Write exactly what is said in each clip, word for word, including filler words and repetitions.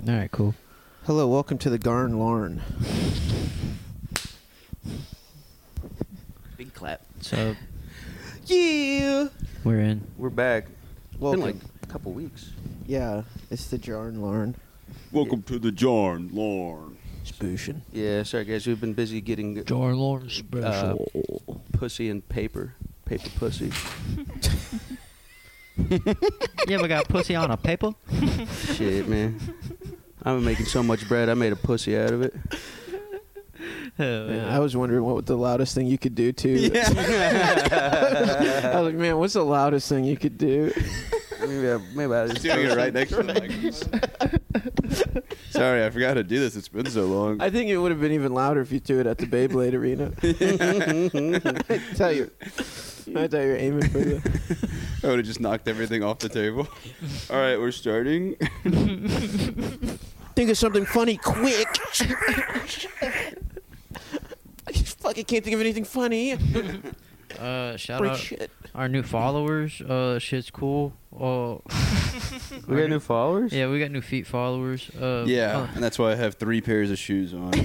All right, cool. Hello, welcome to the Garn Larn. Big clap. So Yeah. we're in. We're back. Welcome. Been like a couple weeks. Yeah, it's the Jarn Larn. Welcome to the Jarn Larn. Spooshin'. Yeah, sorry guys, we've been busy getting Jar Lorne special. uh, pussy and paper. Paper pussy. You ever got pussy on a paper? Shit, man. I've been making so much bread, I made a pussy out of it. Hell Man, yeah. I was wondering what the loudest thing you could do too. I was like, man, what's the loudest thing you could do? Maybe I, maybe I just Doing it right next to the Sorry, I forgot how to do this. It's been so long. I think it would have been even louder if you threw it at the Beyblade arena. I tell you, I thought you were aiming for the. I would have just knocked everything off the table. All right, we're starting. Think of something funny, quick! I just fucking can't think of anything funny. Uh, shout Break out shit. our new followers. Uh, shit's cool. Uh, We got new followers? yeah, we got new feet followers. Uh, Yeah, and that's why I have three pairs of shoes on.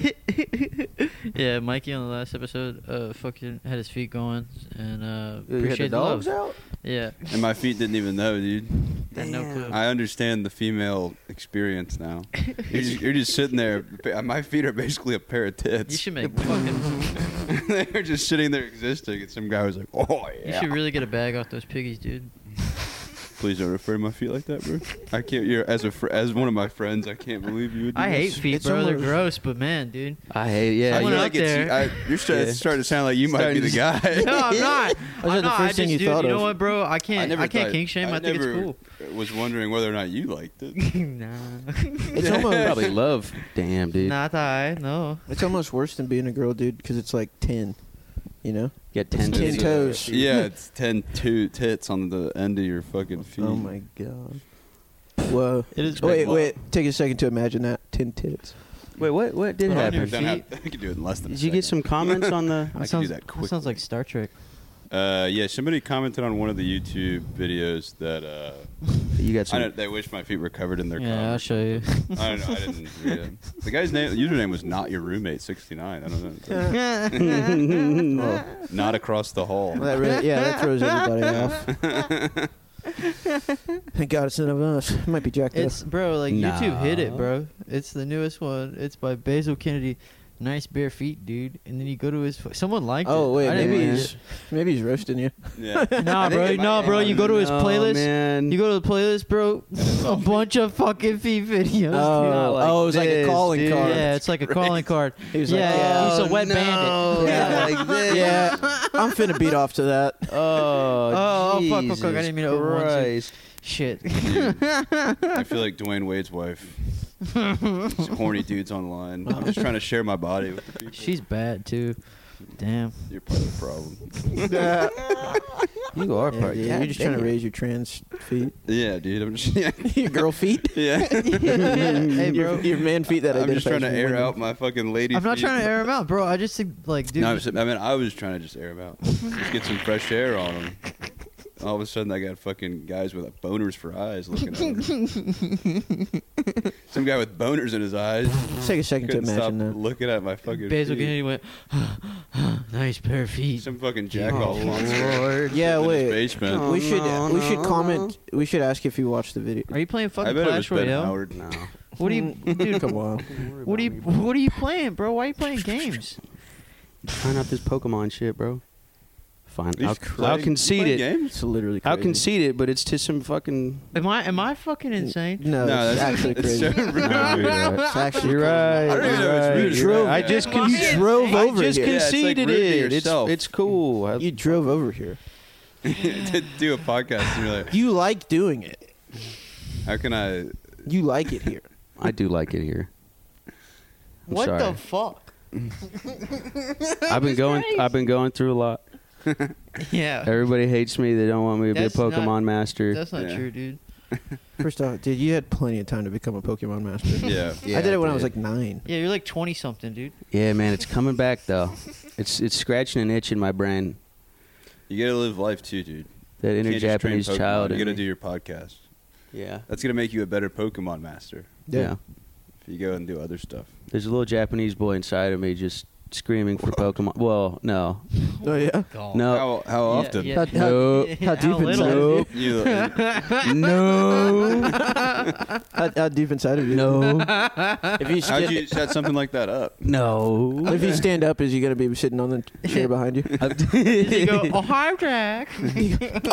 uh, yeah, Mikey on the last episode, uh, fucking had his feet going, and uh, You had the appreciate the dogs love. out? Yeah, And my feet didn't even know, dude. had no Damn. clue. I understand the female experience now. You're just, you're just sitting there. My feet are basically a pair of tits. You should make fucking. They're just sitting there existing, and some guy was like, "Oh yeah." You should really get a bag off those piggies, dude. Please don't refer to my feet like that, bro. I can't. You're as a fr- as one of my friends. I can't believe you would. Do I hate this. feet, It's bro. They're almost- gross, but man, dude. I hate yeah. I Someone feel out like it's, there- I, you're starting, Yeah. it's starting to sound like you might be the guy. No, I'm not. Was I'm that the not. first I thing just, you dude, thought you know of? what, bro? I can't. I, never can't thought- kink shame. I, think never it's cool. was wondering whether or not you liked it. nah. It's almost Probably love. Damn, dude. Not I. No. It's almost worse than being a girl, dude, because it's like ten. You know? Get ten, Ten tits. toes. Yeah, it's ten two tits on the end of your fucking feet. Oh my god. Whoa. It is. Wait, Wow. wait. Take a second to imagine that. Ten tits. Wait, what? What did Put on happen? your Don't have, feet. I can do it in less than. Did a you get some second. comments on the? I can sounds, do that that sounds like Star Trek. Uh, yeah, somebody commented on one of the YouTube videos that uh, You got I some. don't, they wish my feet were covered in their. Yeah, cum. I'll show you. I don't know. I didn't read it. The guy's name, username was not your roommate sixty-nine. I don't know. Oh, Not across the hall. well, that really, yeah, that throws everybody off. Thank God it's none of us. It might be jacked It's up. bro, like YouTube hit Nah. it, bro. It's the newest one. It's by Basil Kennedy. Nice bare feet, dude. And then you go to his. F- Someone liked it. Oh wait, I didn't maybe like he's maybe he's roasting you. Yeah. it. Nah, I think bro. it might No, be bro. on You go to his No, playlist. man. You go to the playlist, bro. it's A all bunch of fucking feet videos. Oh, not like oh, it's like a this, calling dude. dude. card. Yeah, it's like a calling card. He was yeah, like, yeah, he's Oh, a wet no. bandit. Yeah, like this. Yeah, I'm finna beat off to that. Oh, Oh, oh, fuck, fuck, Jesus fuck, I didn't mean to overrun you. Christ. Shit. I feel like Dwayne Wade's wife. These horny dudes online. I'm just trying to share my body with the people. She's bad too. Damn. You're part of the problem. You are Yeah, part. yeah, God you're just trying to damn. raise your trans feet, Yeah, dude. I'm just. Yeah. your girl feet, yeah. Hey, bro. your, your man feet that I'm just identify trying to as air women. out my fucking lady. I'm not feet. trying to air him out, bro. I just think, like, dude. No, I, was, I mean, I was trying to just air them out. Just get some fresh air on them. All of a sudden, I got fucking guys with like, boners for eyes looking at them. Some guy with boners in his eyes. Let's take a second to Couldn't stop imagine that. looking at my fucking Basil feet. Kennedy went, nice pair of feet. Some fucking jack off Oh, monster. Lord. Yeah, in his wait. basement. Oh, we should no, we should no, comment. We should ask if you watched the video. Are you playing I fucking bet it was Clash Ben Royale? Howard. No. What are you, dude? Come on. What are you, what are you playing, bro? Why are you playing games? Trying out this Pokemon shit, bro. Fine. You I'll, playing- I'll concede playing it. Games? It's literally I'll crazy. concede it, but it's to some fucking. Am I, am I fucking insane? No, No, it's that's actually it's crazy. so rude. No, you're right. It's actually You're crazy. right. I don't even know if it's you're rude. right. You drove- I just Am con- I You drove I over just here. Yeah, it's like conceded rude to it. It's yourself. it's cool. I, You drove over here. to do a podcast and you're like, You like doing it. how can I? You like it here. I do like it here. I'm What sorry. the fuck? I've been going. I've been going through a lot. Yeah. Everybody hates me. They don't want me to That's be a not- Pokemon master. That's not Yeah. true, dude. First off, dude, you had plenty of time to become a Pokemon master. Yeah. Yeah, I did it when I was did. like nine. Yeah, you're like twenty something, dude. Yeah, man, it's coming back though. It's it's scratching an itch in my brain. You gotta live life too, dude. That You inner can't just train Japanese Pokemon. child. You in gotta me. do your podcast. Yeah. That's gonna make you a better Pokemon master. Yeah. Yeah. If you go and do other stuff. There's a little Japanese boy inside of me just screaming for Pokemon. Well, no. Oh yeah. God. No. How how Yeah, often? yeah. How, how, No. how deep little inside is of you? You, No. How, how deep inside of you? No. If you how'd sta- you set something like that up? No. if you stand up, is he gonna be sitting on the chair behind you? You go, oh hi Jack. You stand,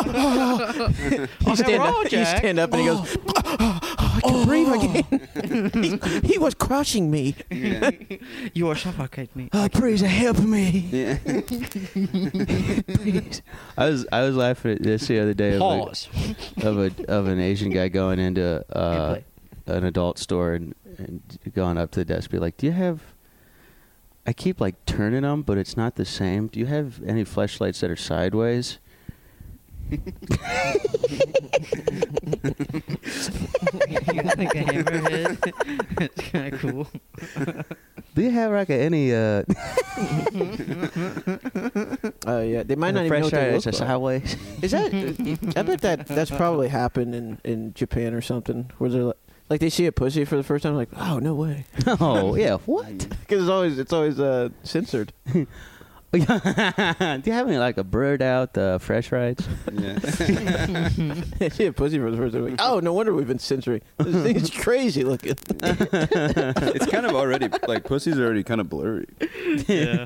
up, you stand up and he goes, oh, I can breathe again. he, he was crushing me. Yeah. You are suffocate me. Oh, please help me. Yeah. I was I was laughing at this the other day of Pause. a, of a of an Asian guy going into uh, Good an adult store and, and going up to the desk, be like, "Do you have?" I keep like turning them, but it's not the same. Do you have any fleshlights that are sideways? Like a hammerhead. It's kind of cool. Do you have like a, any uh? Uh, yeah, they might not even know what they fleshlights look that are like. sideways? Is that? I bet that that's probably happened in, in Japan or something, where they're like, like they see a pussy for the first time, like, oh no way, Oh yeah, what? because it's always it's always uh, censored. Do you have any like a bird out uh, fresh rights? Yeah. They see a pussy for the first time, like, oh no wonder we've been censoring. This thing is crazy looking. It's kind of already like pussies are already kind of blurry. Yeah.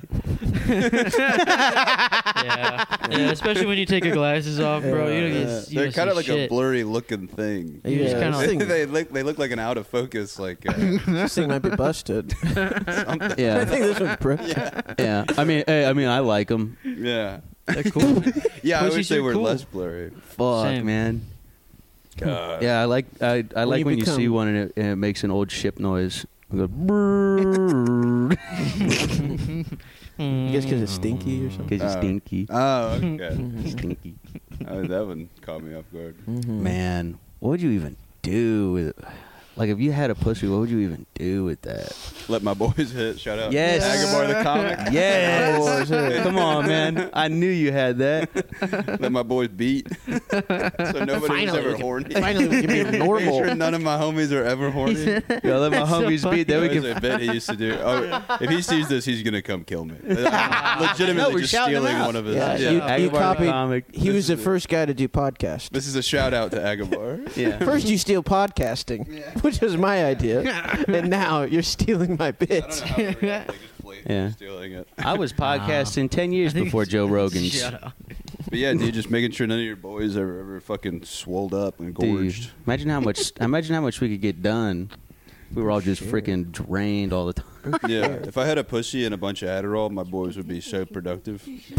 yeah. Yeah. Especially when you take your glasses off, bro. You don't get. Yeah. You They're don't kind of see like shit. a blurry looking thing. You just Yeah, kinda this like- thing- they look they look like an out of focus like uh, This thing might be busted. I Yeah, think this one's broke. yeah. I mean, hey, I mean, I like them. yeah. They're cool. Yeah, I would Pussies say are we're cool. less blurry. Fuck, Same. man. God. Yeah, I like I, I like you when you become- see one and it, and it makes an old ship noise. It goes brrrr. I guess because it's stinky or something. 'Cause it's Oh. stinky. Oh, okay. Stinky. Oh, that one caught me off guard. Mm-hmm. Man, what would you even do with like if you had a pussy? What would you even do with that? Let my boys hit. Shout out. Yes. Agabar the comic. Yes. boys hit. Come on, man. I knew you had that. Let my boys beat. So nobody was Finally, ever we can- horny. Finally, we can be Make normal. sure none of my homies are ever horny. Yo, let my That's so homies funny. beat. Then we That was can. a bit he used to do. Oh, if he sees this, he's gonna come kill me. I'm legitimately No, we're just shouting him stealing out. one of his. Yeah, Yeah. you, you Agabar the copied. comic. He This was the is- first guy to do podcast. This is a shout out to Agabar. Yeah. First, you steal podcasting, which was my idea, and now you're stealing my I don't bits. know how they're like just blatantly Yeah. stealing it. I was podcasting ten years I think before it's- Joe Rogan's. Shut up. But yeah, dude, just making sure none of your boys are ever fucking swolled up and Dude, gorged. imagine how much. Imagine how much we could get done. if We were all just freaking drained all the time. Yeah, if I had a pussy and a bunch of Adderall, my boys would be so productive.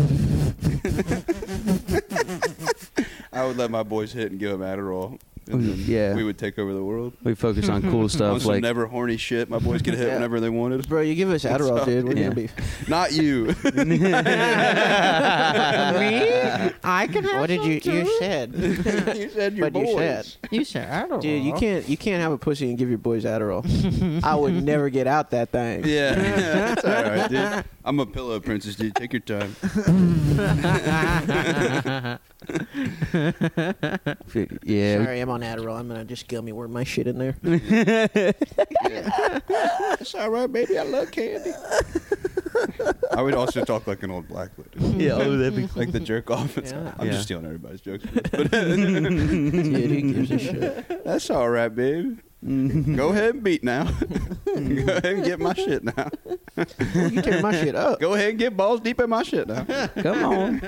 I would let my boys hit and give them Adderall. And then Yeah. we would take over the world. We focus on cool On stuff some like never horny shit, my boys could hit Yeah. whenever they wanted. Bro, you give us Adderall, dude. We're Yeah. gonna be. Not you. Me? I can have What did you? some You too. said. you said your But you boys. said. You said I don't Dude, you know. can't. You can't have a pussy and give your boys Adderall. I would never get out that thing. Yeah, that's all right, dude. I'm a pillow princess, dude. Take your time. yeah. Sorry, I'm on Adderall. I'm gonna just gummy worm my shit in there. It's all right, baby. I love candy. I would also talk like an old black lady. Yeah, oh, that'd be Like the jerk off. It's- Yeah. I'm Yeah. just stealing everybody's jokes. But Dude, who gives a shit? that's all right, babe. Go ahead and beat now. Go ahead and get my shit now. You tear my shit up. Go ahead and get balls deep in my shit now. Come on.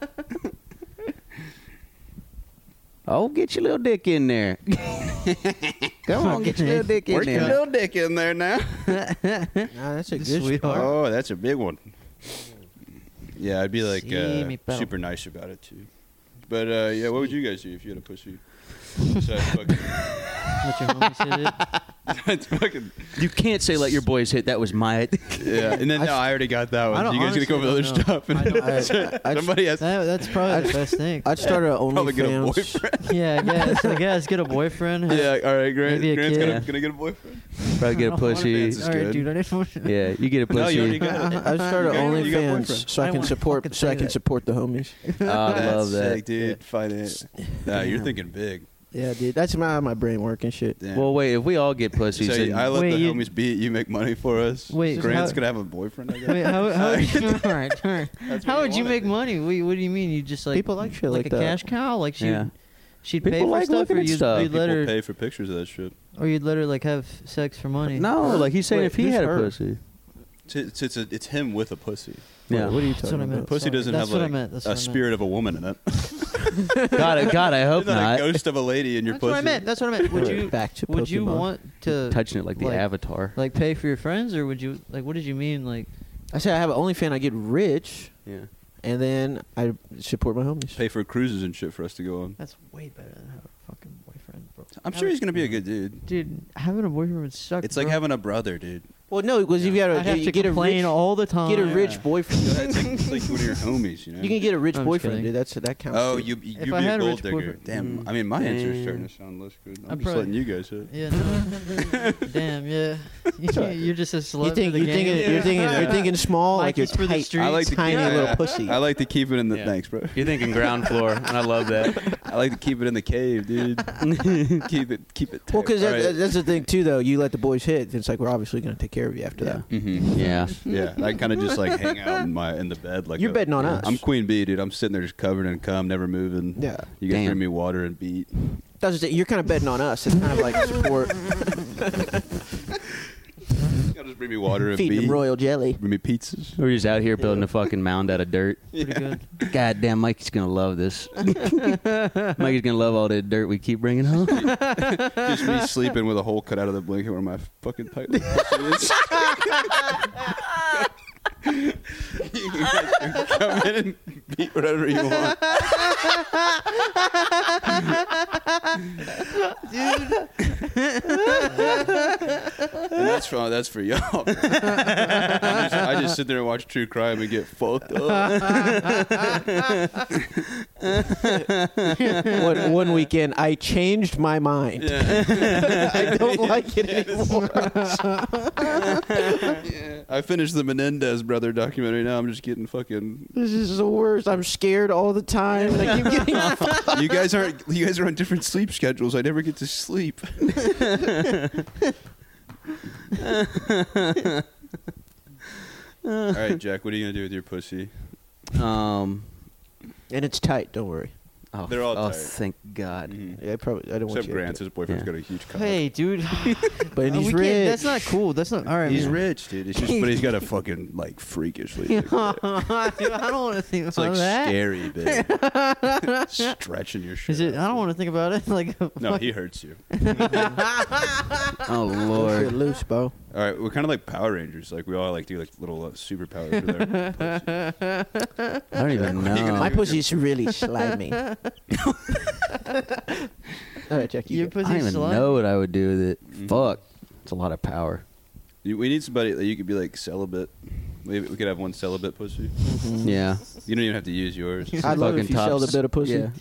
Oh, get your little dick in there. Come on, get your little dick in Work your there. little dick in there now. Nah, that's a good Sweetheart. spot. Oh, that's a big one. Yeah, I'd be like See uh, me pal. super nice about it too. But uh, yeah, what would you guys do if you had a pussy? Besides fucking, Let your homies hit it. that's fucking You can't say let your boys hit. That was my. yeah. And then I no, I already got that I one. don't- You guys gonna go with other honestly stuff? don't know. I don't- I- I'd- Somebody has That, that's probably the best thing. I'd start a probably get a OnlyFans. boyfriend. Yeah, I guess. I guess get a boyfriend. have- Yeah, all right, Grant. Maybe a Grant's kid. gonna, gonna get a boyfriend. Probably get a I don't wanna pussy. This is All right, good. dude. I need one. Yeah, you get a No, pussy. you already got it. I'd start a You got- you got a OnlyFans boyfriend. so I I can won't support fucking so I say can that. support the homies. Oh, I love That's that. sick, dude. Finance. Nah, you're thinking big. Yeah, dude. That's how my brain work and shit. Damn. Well, wait. If we all get pussies, so then I let Wait, the you- homies beat. You make money for us. Wait, Grant's how- gonna have a boyfriend. I guess. Wait, how, how would you, all right, all right. That's How what would you wanted. make money? What, what do you mean? You just like People like shit like, like a that. cash cow? Like she, Yeah. she'd People pay for like stuff, looking or at you'd, stuff. you'd People let her, pay for pictures of that shit. or you'd let her like have sex for money. no, like he's saying Wait, if he who's had a her? pussy. It's it's, it's, a, it's him with a pussy. Yeah. What, what are you That's talking what I meant. about? Pussy Sorry. doesn't That's have what I like meant. That's a what I meant. spirit of a woman in it. God, I- God, I hope There's not not. a ghost of a lady in your That's pussy. what I meant. That's what I meant. Would you Back to would you Pokemon. want to Touching it like the like- Avatar. like pay for your friends, or would you like? What did you mean? Like, I said I have an OnlyFans. I get rich, Yeah. and then I support my homies. Pay for cruises and shit for us to go on. that's way better than having a fucking boyfriend, bro. I'm sure he's gonna be a good dude. Dude, having a boyfriend would suck. It's like bro. having a brother, dude. Well, no, because if you got I'd a have you to get a complain rich, all the time. get a rich Yeah. boyfriend. It's like, it's like one of your homies, you know. You can get a rich I'm just boyfriend, kidding. dude. That's that counts. Oh, too. you you If be I a had a gold rich digger. boyfriend- Damn. Mm. I mean, my answer is starting Damn. to sound less good. I'm I'm just probably- letting you guys hit. Yeah. No. Damn. Yeah. you're just a slut You think for the you're game. thinking you're thinking you're thinking small, like you're Mikey's for the tight, streets. I like to tiny keep, little yeah. pussy. I like to keep it in the Yeah. thanks, bro. You're thinking ground floor, and I love that. I like to keep it in the cave, dude. keep it keep it. Well, because tight. that, Right. that's the thing too, though. You let the boys hit, it's like we're obviously going to take care of you after Yeah. that. Mhm. Yeah. Yeah, I kind of just like hang out in my in the bed like You're a- betting on us. I'm Queen Bee, dude. I'm sitting there just covered in cum, never moving. Yeah, You guys Damn. bring me water and beat. that's just it. You're kind of betting on us. It's kind of like support, Y'all just bring me water and feeding beat. them royal jelly. Bring me pizzas. We're just out here building a fucking mound out of dirt. Pretty good. God damn, Mikey's gonna love this. Mikey's gonna love all the dirt we keep bringing home. Just me sleeping with a hole cut out of the blanket where my fucking tight little pussy is. You guys can come in and beat whatever you want. And that's for that's for y'all. I just, I just sit there and watch true crime and get fucked up. one, one weekend, I changed my mind. Yeah. I don't like it anymore. Yeah. I finished the Menendez brother documentary. Now I'm just getting fucking. This is the worst. I'm scared all the time, and I keep getting. You guys aren't. You guys are on different sleep schedules. I never get to sleep. All right, Jack. What are you gonna do with your pussy? Um, And it's tight. Don't worry. oh, They're all oh, tight. thank God. Mhm. Yeah, I probably. I don't want Except you. Grant's. His boyfriend's Yeah. got a huge cock. Hey, dude. But Uh, he's we rich. can't- That's not cool. That's not all right. He's man. rich, dude. It's just, but he's got a fucking like freakishly. big dick. Dude, I don't want to think It's about like that. scary big. Stretching your shit. Is it? out. I don't want to think about it. Like, No, he hurts you. Oh Don't shit Lord. loose, Bo. All right, we're kind of like Power Rangers. Like we all like do like little uh, superpowers with our pussy. I don't even know. My pussy's really slimy. All right, Jack. You your go. I pussy don't even slime? know what I would do with it. Mhm. Fuck. It's a lot of power. You, we need somebody that you could be like celibate. We, we could have one celibate pussy. Yeah. You don't even have to use yours. I'd love it if Fucking you sold a tops. bit of pussy. Yeah.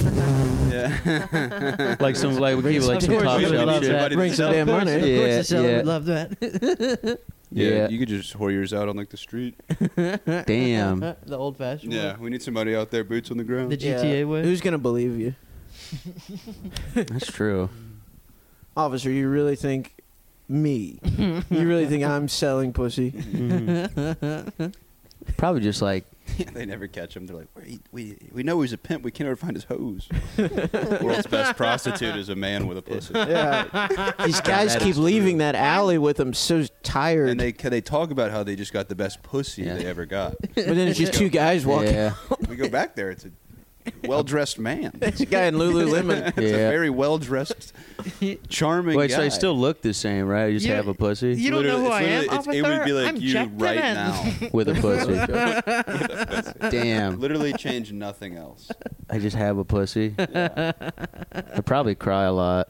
Yeah. Like some like we keep like Of some course top we would shelf love shit. that. Bring some Of damn course- money. Of course Yeah, the seller yeah. would love that. yeah, Yeah. You could just whore yours out on like the street. Damn. The old fashioned Yeah, we need somebody out there, boots on the ground. The G T A Yeah. way. Who's gonna believe you, That's true. officer? You really think me? You really think I'm selling pussy? Mhm. Probably just like They never catch him. They're like, we, we we know he's a pimp. We can't ever find his hose. World's best prostitute is a man with a pussy. Yeah. These guys that keep is leaving true. that alley with them so tired. And they they talk about how they just got the best pussy Yeah. they ever got. but then it's just two guys walking. yeah. We go back there. It's a well-dressed man. It's a guy in Lululemon. It's a Yeah. very well-dressed, charming Wait, guy. so they still look the same, right? You just You- have a pussy You don't know Literally- who I it's am, literally- it's- It would be officer? like I'm you Jack right Timmons. now. with a pussy. Damn. Literally change nothing else. I just have a pussy. Yeah. I probably cry a lot.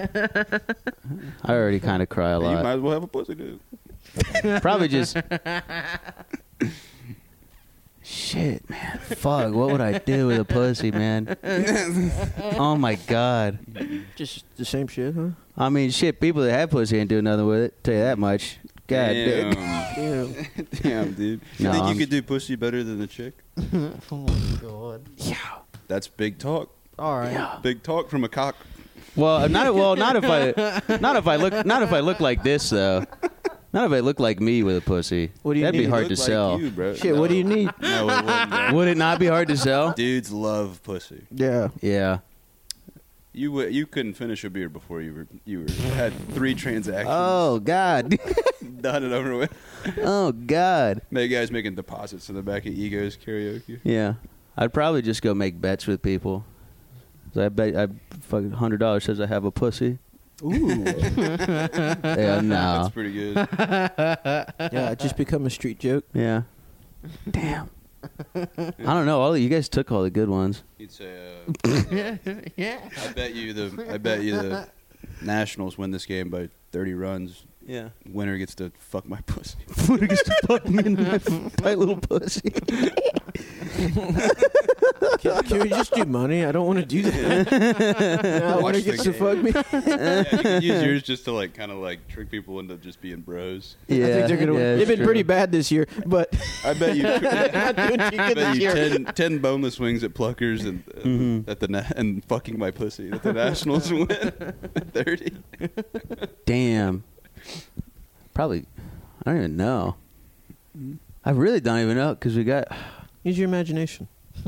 I already kind of cry a You might lot. as well have a pussy, dude. Probably just. Shit, man. Fuck. What would I do with a pussy, man? Oh my god. Just the same shit, huh? I mean, shit. People that have pussy ain't doing nothing with it. Tell you that much. God damn. Damn. Damn. Damn, dude. You No, think I'm- you could do pussy better than the chick? Oh my god. Yeah. That's big talk. All right. Yeah. Big talk from a cock. Well, not well, not if I, not if I look, not if I look like this though. Not if I look like me with a pussy. What do you That'd need? be hard Look to like sell. you, bro. Shit, No. what do you need? No, it wouldn't, bro. Would it not be hard to sell? Dudes love pussy. Yeah. Yeah. You w- you couldn't finish a beer before you were you were had three transactions. Oh God. Done and over with. Oh God. Make guys making deposits in the back of Egos karaoke. Yeah. I'd probably just go make bets with people. I bet I fucking hundred dollars says I have a pussy. Ooh. Yeah, no. That's pretty good. Yeah, it just become a street joke. Yeah. Damn. I don't know. All you guys took all the good ones. You'd say, uh, yeah, yeah. I bet you the I bet you the Nationals win this game by thirty runs. Yeah. Winner gets to fuck my pussy. Winner gets to fuck me in my tight little pussy. Can, can we just do money? I don't want to do that. No, Watch winner the gets to game. fuck me. Yeah, you can use yours just to like kind of like trick people into just being bros. Yeah. I think they're gonna. yeah, They've it's been true. pretty bad this year, but I bet you. not doing too I good bet this you year. ten, ten boneless wings at Pluckers and uh, Mhm. at the na- and fucking my pussy that the Nationals win thirty. Damn. Probably. I don't even know. I really don't even know because we got. Use your imagination.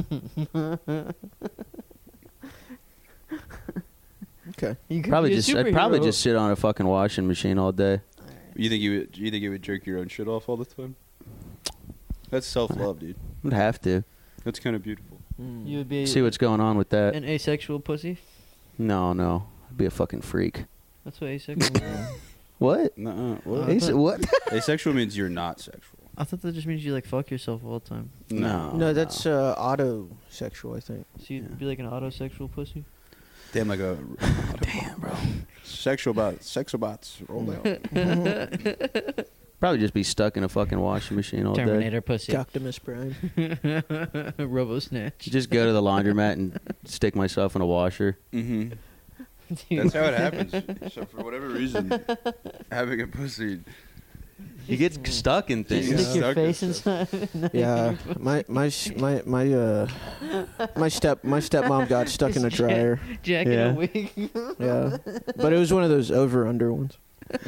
Okay. You could Probably be a just. I'd probably superhero. just sit on a fucking washing machine all day. You think you would? You think you would jerk your own shit off all the time? That's self love, dude. I'd have to That's kind of beautiful. You would be see what's going on with that. an asexual pussy. No, no. I'd be a fucking freak. That's what asexual means. What? Nuh-uh. What? Ase- what? Asexual means you're not sexual. I thought that just means you like fuck yourself all the time. No. No, that's uh, autosexual, I think. So you'd Yeah. be like an autosexual pussy. Damn, like a Damn, bro. sexual bot, sexual bots rolled out. Probably just be stuck in a fucking washing machine all day. Terminator pussy. Optimus Prime. Robo snatch. Just go to the laundromat and stick myself in a washer. Mm-hmm. That's how it happens. So for whatever reason, having a pussy. You get stuck in things. Yeah. Stick your Stuck in face inside. Yeah, my my sh- my my uh my step my stepmom got stuck in a dryer. Jack Yeah. in a wig. Yeah, but it was one of those over under ones.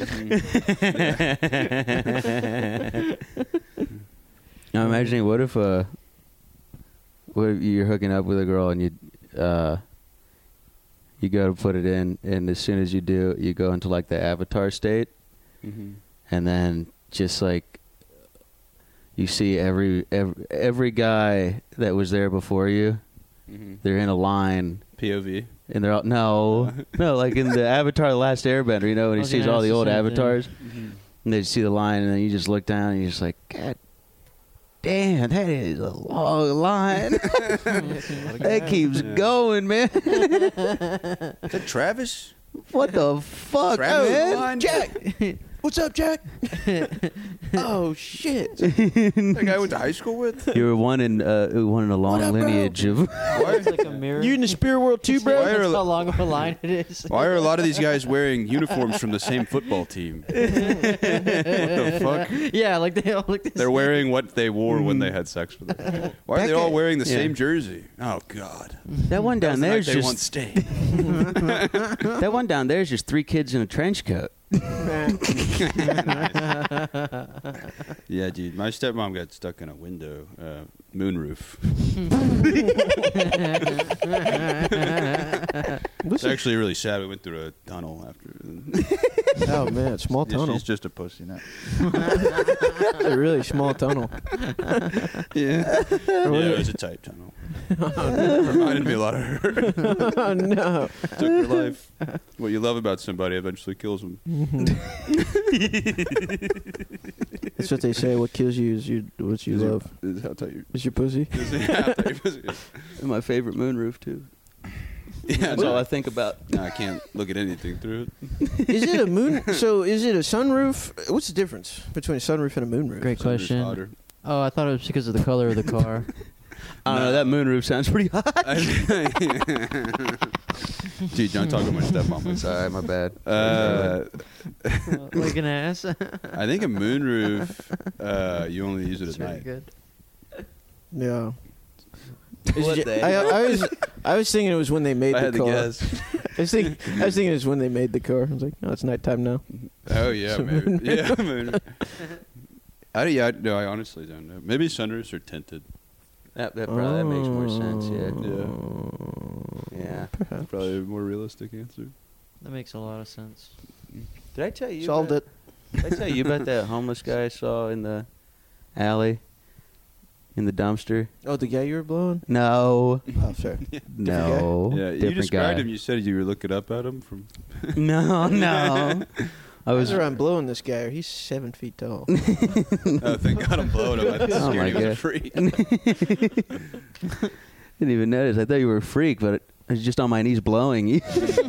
Now imagining what if uh, what if you're hooking up with a girl and you uh, you go to put it in, and as soon as you do, you go into like the avatar state, Mm-hmm. and then just like you see every every, every guy that was there before you, Mm-hmm. they're in a line. P O V. And they're all no, no, like in the Avatar: The Last Airbender, you know, when I he was sees gonna all ask the the old same thing. avatars, Mm-hmm. and they see the line, and then you just look down, and you're just like, God damn, that is a long line. That keeps Yeah. going, man. Is that Travis? What the fuck, Travis man? line? Jack, what's up, Jack? Oh shit! That guy I went to high school with? You were one in uh, one in a long up, bro? lineage of. It's like a mirror. You in the spirit world too, bro? Why are- That's how long of a line it is. Why are a lot of these guys wearing uniforms from the same football team? What the fuck? Yeah, like they all look the They're same. wearing what they wore when they had sex with them. Why are That they all guy- wearing the yeah. same jersey? Oh God! That one down That there was is the night they just once stayed. that one down there is just three kids in a trench coat. Yeah, dude. My stepmom got stuck in a window, uh, moonroof. It's actually really sad. We went through a tunnel after. Oh man, small Yeah, tunnel. she's just a pussy now. A really small tunnel. Yeah. Yeah, it was a tight tunnel. Reminded me a lot of her. Oh no! Took her life. What you love about somebody eventually kills them. That's what they say. What kills you is you what you Is your- love. is how tight your Is your pussy? is how tight your pussy is. And my favorite moonroof too. Yeah, That's all I think about. No, I can't look at anything through it. Is it a moon? So is it a sunroof? What's the difference between a sunroof and a moonroof? Great Somebody's question. hotter. Oh, I thought it was because of the color of the car. I don't know. That moonroof sounds pretty hot. Dude, don't talk about my stepmom. Sorry, my bad. Uh, like an ass. I think a moonroof, uh, you only use it It's at very night. good. Yeah. Is What it- the I, hell? I was I was thinking it was when they made I the had to car. guess. I was thinking I was thinking it was when they made the car. I was like, no, it's nighttime now. Oh yeah, maybe. Yeah, maybe. I yeah, I, no, I honestly don't know. Maybe sunroofs are tinted. That, that probably that makes more sense. Yeah. Yeah. Yeah. Perhaps. Probably a more realistic answer. That makes a lot of sense. Did I tell you? Solved about, it. Did I tell you about that homeless guy I saw in the alley, in the dumpster? Oh, the guy you were blowing? No. Oh, sorry. No. Yeah, you different described guy. him. You said you were looking up at him from. No, no. I I was. was around blowing this guy. Or he's seven feet tall. Oh, thank God I'm blowing him. I was Oh, scared my he was a God. freak. Didn't even notice. I thought you were a freak, but I was just on my knees blowing you.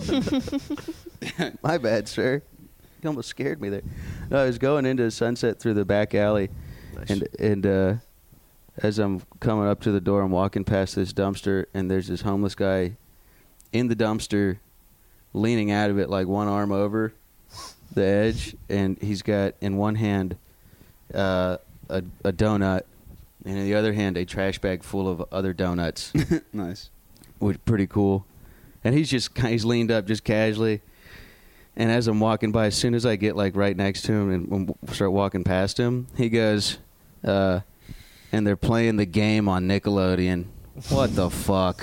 My bad, sir. You almost scared me there. No, I was going into Sunset through the back alley, Nice. and and uh, as I'm coming up to the door, I'm walking past this dumpster, and there's this homeless guy in the dumpster, leaning out of it like one arm over the edge, and he's got in one hand uh, a, a donut, and in the other hand a trash bag full of other donuts, Nice. which is pretty cool. And he's just he's leaned up just casually. And as I'm walking by, as soon as I get like right next to him and and start walking past him, he goes, uh, and they're playing the game on Nickelodeon. What the fuck?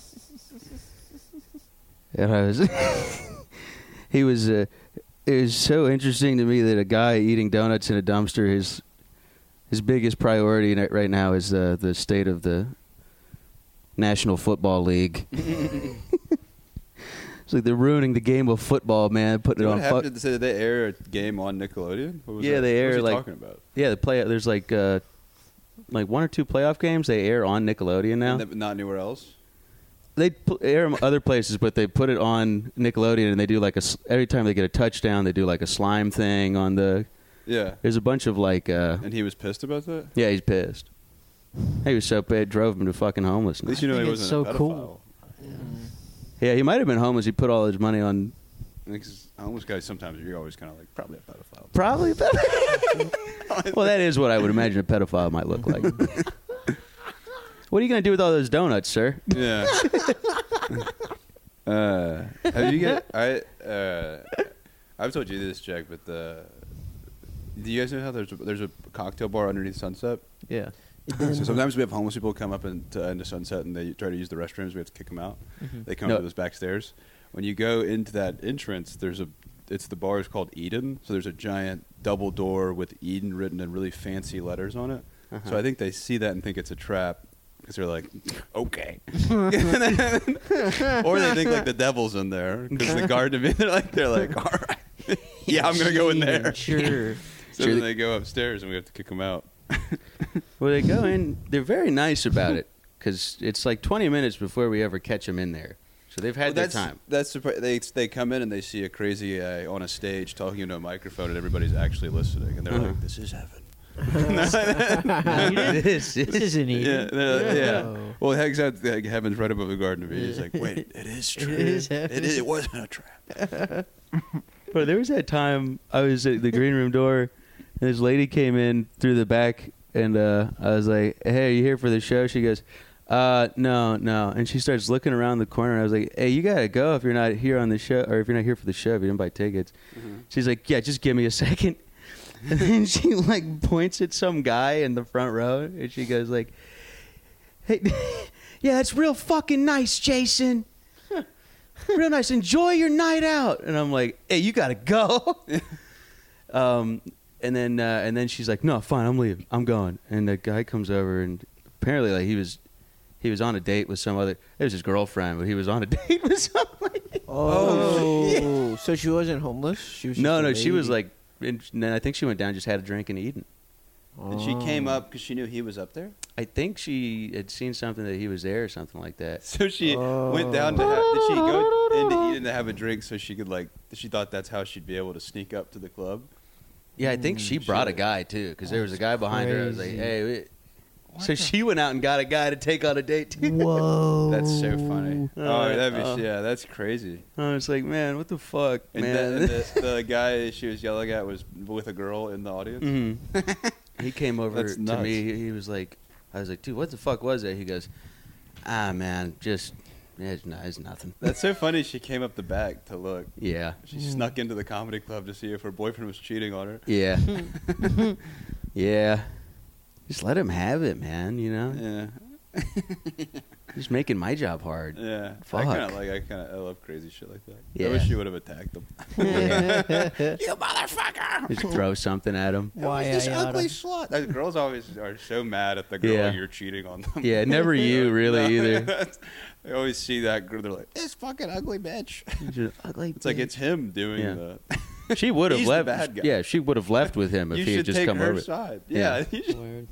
And I was, he was, uh, it was so interesting to me that a guy eating donuts in a dumpster, his his biggest priority in it right now is uh, the state of the National Football League. It's like they're ruining the game of football, man. Putting So it what on. happened? Fu- Did they say that they air a game on Nickelodeon? What was Yeah, that? they What air, was he like- talking about? yeah, the play. There's like uh, like one or two playoff games they air on Nickelodeon now. And that- not anywhere else. They pl- air 'em other places, but they put it on Nickelodeon, and they do like a s- every time they get a touchdown, they do like a slime thing on the. Yeah. There's a bunch of like. Uh, And he was pissed about that. yeah, he's pissed. He was so bad, drove him to fucking At homelessness. least you know think he it's wasn't so a pedophile. cool. Yeah, he might have been homeless. He put all his money on. I think 'cause homeless guys sometimes you're always kind of like probably a pedophile. Probably a pedophile. Well, that is what I would imagine a pedophile might look like. What are you going to do with all those donuts, sir? Yeah. uh, have you get? I uh, I've told you this, Jack, but the. Do you guys know how there's a, there's a cocktail bar underneath Sunset? Yeah. So sometimes we have homeless people come up into, into Sunset and they try to use the restrooms. We have to kick them out. Mhm. They come No. up to us backstairs. When you go into that entrance, there's a. It's the bar is called Eden. So there's a giant double door with Eden written in really fancy letters on it. Uh-huh. So I think they see that and think it's a trap because they're like, okay. Or they think like the devil's in there because the guard to me, they're like, they're like, all right, yeah, I'm gonna go in there. Sure. So then they go upstairs and we have to kick them out. Well, they go in. They're very nice about it because it's like twenty minutes before we ever catch them in there. So they've had Well, their that's, time. That's surpri- they they come in and they see a crazy guy on a stage talking into a microphone and everybody's actually listening and they're Uh-huh. like, "This is heaven." This This is- isn't Yeah, Eden. they're like, yeah. Oh. Well, it hangs out. Like, heaven's right above the Garden of Eden. He's like, "Wait, it is true. It is heaven. It is. It wasn't a trap." But there was that time I was at the green room door, and this lady came in through the back, and uh, I was like, "Hey, are you here for the show?" She goes, "Uh, no, no." And she starts looking around the corner. And I was like, "Hey, you gotta go if you're not here on the show, or if you're not here for the show, if you didn't buy tickets." She's like, "Yeah, just give me a second." And then she like points at some guy in the front row, and she goes like, "Hey, yeah, that's real fucking nice, Jason. Real nice. Enjoy your night out." And I'm like, "Hey, you gotta go." um, and then uh, and then she's like, "No, fine, I'm leaving. I'm going." And the guy comes over, and apparently, like he was he was on a date with some other. It was his girlfriend, but he was on a date with somebody. Oh, so she wasn't homeless? She was just No, a no, she was lady. like. And then I think she went down, just had a drink and eaten. And she came up because she knew he was up there. I think she had seen something that he was there or something like that. So she Oh. went down to. Ha- did she go into Eden to have a drink so she could like? She thought that's how she'd be able to sneak up to the club. Yeah, I think she Mm, brought a shit. guy too, because there was a guy behind her. I was like, crazy. "Hey," wait. So she went out and got a guy to take on a date too. Whoa. That's so funny. Oh, Oh, that'd be oh. yeah, that's crazy. I was like, "Man, what the fuck, And, man?" the, and the, the guy she was yelling at was with a girl in the audience. Mhm. He came over That's to nuts. me. He was like, "I was like, dude, what the fuck was that?" He goes, Ah, man, just it's, no, it's nothing. That's so funny. She came up the back to look. Yeah, She snuck into the comedy club to see if her boyfriend was cheating on her. yeah, yeah. Just let him have it, man. You know, Yeah. he's making my job hard. Yeah. Fuck. I kind of like. I kind of. I love crazy shit like that. Yeah. I wish you would have attacked them. Yeah. You motherfucker! Just throw something at him. Why this I ugly oughta- slut. Uh, girls always are so mad at the girl Yeah. you're cheating on them. Yeah, never you really No. either. They always see that girl. They're like, this fucking ugly bitch. Just ugly. It's like it's him doing Yeah. the. She would have He's the left. bad guy. Yeah, she would have left with him if you he should had just take come her over. side. Yeah. Yeah. you should- Weird.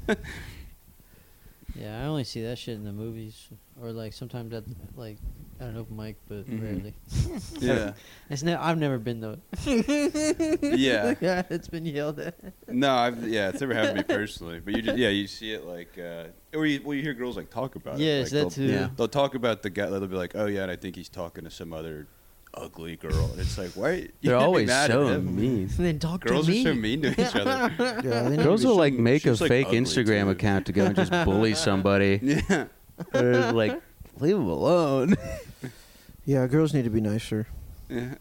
Yeah, I only see that shit in the movies, or like sometimes at like at an open mic, but Mhm. rarely. yeah. It's ne- I've never been though. Yeah. yeah, it's been yelled at. No, I've yeah, it's never happened to me personally. But you just yeah, you see it like, uh, or you well, you hear girls like talk about Yes, it. Like, that they'll, too. Yeah. They'll talk about the guy. They'll be like, oh yeah, and I think he's talking to some other ugly girl. And it's like, why? You They're can't be always mad at so him. mean. Then talk Girls to are me. so mean to each other. Yeah, they need Girls to be will like some- make a she's, like, fake ugly, Instagram too. account to go and just bully somebody. Yeah. Or, like, leave them alone. Yeah, girls need to be nicer. Yeah.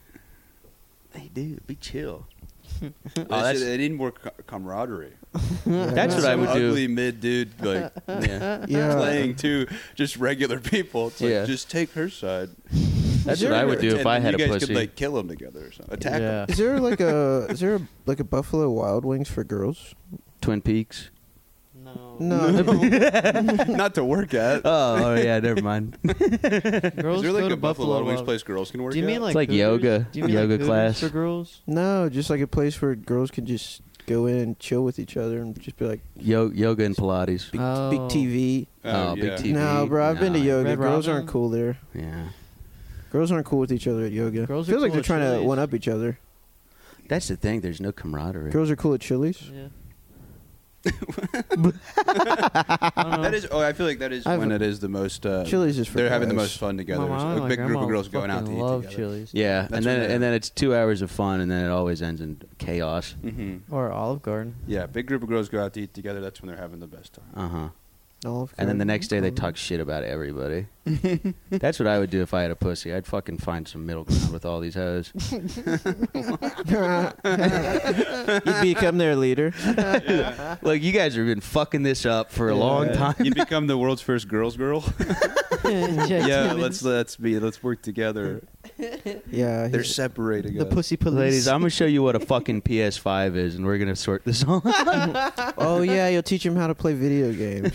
Hey, dude, be chill. Oh, that's- they need more co- camaraderie. That's what I Some would do. ugly mid dude like Yeah, Yeah. playing to just regular people. It's like, Yeah. just take her side. that's Is what I there- would do if And I then had you a guys pussy. could like kill him together or something. Attack Yeah. him. Is there like a is there a, like a Buffalo Wild Wings for girls? Twin Peaks. No. No. Not to work at. Oh, oh yeah, never mind. Girls Is there go like to a Buffalo Buffalo Wild Wings Wild- place girls can work Do you mean at? like It's like Hooters? yoga- Do you mean yoga like Hooters class. for girls? No, just like a place where girls can just go in and chill with each other and just be like Yo- yoga and Pilates. big, Oh. big T V. Oh, big yeah. T V. No, bro, I've been to Nah. yoga. Red Girls Robin? aren't cool there. Yeah, Girls aren't cool with each other at yoga. Girls are Feels like cool they're at trying to Chili's. one up each other. that's the thing. There's no camaraderie. Girls are cool at Chili's. Yeah. That is. Oh, I feel like that is I've- when it is the most. Uh, Chili's is for They're having the guys. most fun together. My mom It's and a my big group grandma of girls going out to fucking eat love together. Chili's. Yeah, That's and then when they- and then it's two hours of fun, and then it always ends in chaos. hmm Or Olive Garden. Yeah, big group of girls go out to eat together. That's when they're having the best time. Uh huh. Olive And then the Garden. next day they Um, talk shit about everybody. That's what I would do if I had a pussy. I'd fucking find some middle ground with all these hoes. You'd become their leader. Look, you guys have been fucking this up for a long Yeah. time. You become the world's first girls' girl. yeah, let's let's be let's work together. Yeah, They're he's- separating The us. pussy police. Ladies, I'm gonna show you what a fucking P S five is, and we're gonna sort this all. Oh yeah, you'll teach them how to play video games.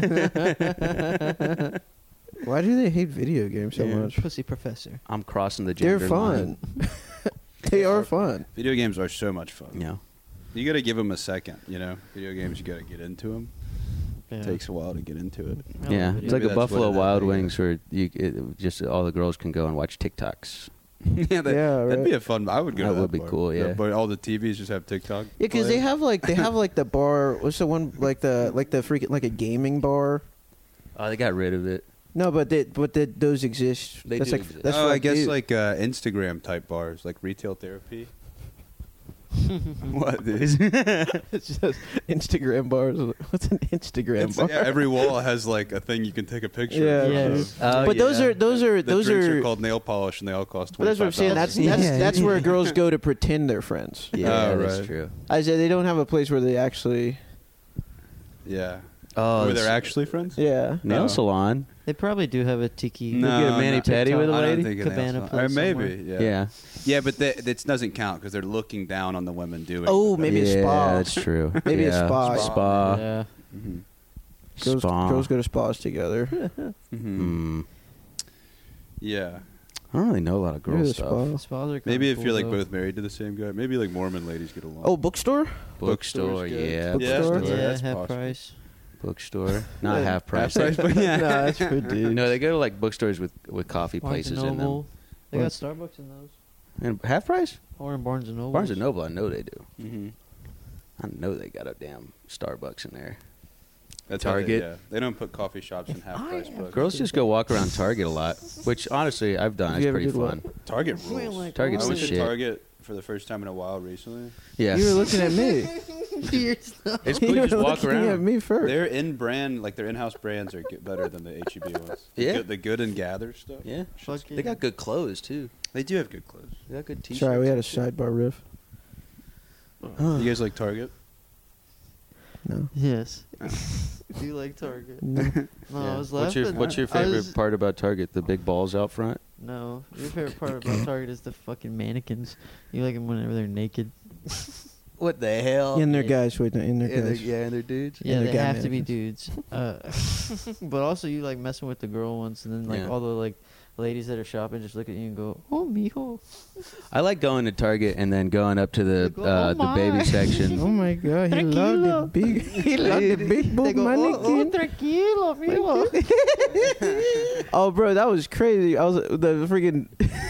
Why do they hate video games so Yeah, much? Pussy professor. I'm crossing the They're gender fun. They are fun. Video games are so much fun. line. You know, You got to give them a second. You know, video games you got to get into them. Yeah. It takes a while to get into it. I love yeah, video it's like Maybe a that's what Buffalo it is, Wild yeah. Wings, where you it, just all the girls can go and watch TikToks. yeah, that, Yeah, that'd right. be a fun. I would go. That to that would be bar. cool, yeah. but all the T Vs just have TikTok. Yeah, because they playing. have like they have like the bar. What's the one like the like the freaking like a gaming bar? Oh, they got rid of it. No, but they, but they, those exist. They that's do like exist. that's oh, for, I guess dude. like uh, Instagram type bars, like retail therapy. What? Dude? it's just Instagram bars. What's an Instagram It's- bar? yeah, every wall has like a thing you can take a picture. Yeah. of. Yes. Oh, but those yeah. are those are The those drinks are. are called nail polish, and they all cost but twenty that's what I'm five saying. dollars. That's that's Yeah. that's where girls go to pretend they're friends. Yeah, Oh, that's right. true. I said they don't have a place where they actually. Yeah. Oh, Were they it's- actually friends? Yeah. nail Oh. salon. They probably do have a tiki. No, get a mani not pedi with a I don't lady? think it Cabana is. place Or maybe. somewhere. Yeah. Yeah, Yeah, but that that doesn't count because they're looking down on the women doing. Oh, it. maybe a yeah, spa. that's true. Maybe a Yeah. spa. Spa. Yeah. Mhm. Girls, Spa. girls go to spas together. Mhm. Mm. Yeah. I don't really know a lot of Maybe girl the stuff. spa. Spas are Maybe kinda if cool, you're like though. both married to the same guy, maybe like Mormon ladies get along. Oh, bookstore. Bookstore, Bookstore's good. yeah. Bookstore? bookstore. Yeah, That's half possible. price. Bookstore, not Yeah. half price. Half price, but yeah. No, that's for dudes. No, they go to like bookstores with with coffee Barnes and places in them. Noble. They What? got Starbucks in those. And half price? Or in Barnes and Noble. Barnes and Noble, I know they do. Mm-hmm. I know they got a damn Starbucks in there. That's how they- Target. yeah, they don't put coffee shops in half price books. Girls just go walk around Target a lot, which honestly I've done. Have It's you ever pretty did what? fun. Target Wait, rules. like, Target's I the went to shit. Target for the first time in a while recently. Yeah, You were looking at me. You're so- it's You cool. You were just walk looking at around. me first. Their in brand, like their in-house brands, are get better than the H E B ones. The Yeah. good, the good and gather stuff. Yeah, Fucking- they got good clothes too. They do have good clothes. They got good t-shirts. Sorry, we had a and shit. sidebar riff. You guys like Target? No. Yes. Do you like Target? No. No, Yeah. I was What's your laughing. What's your I favorite was- part about Target? The big balls out front. No, your favorite part about Target is the fucking mannequins. You like them whenever they're naked. What the hell? In their Yeah. guys, wait, no, in their Yeah, they're, guys. yeah, and they're dudes. Yeah, they're they guy have to be mannequins. dudes. Uh, but also, you like messing with the girl ones, and then like Yeah. all the like ladies that are shopping just look at you and go, "Oh, mijo." I like going to Target and then going up to the They go, uh, "Oh the baby my." section. Oh my god, he loved Tranquilo. the big, he loved the big boy They go, "Oh, oh, mannequin. tranquilo, mijo." Oh, bro, that was crazy. I was the freaking.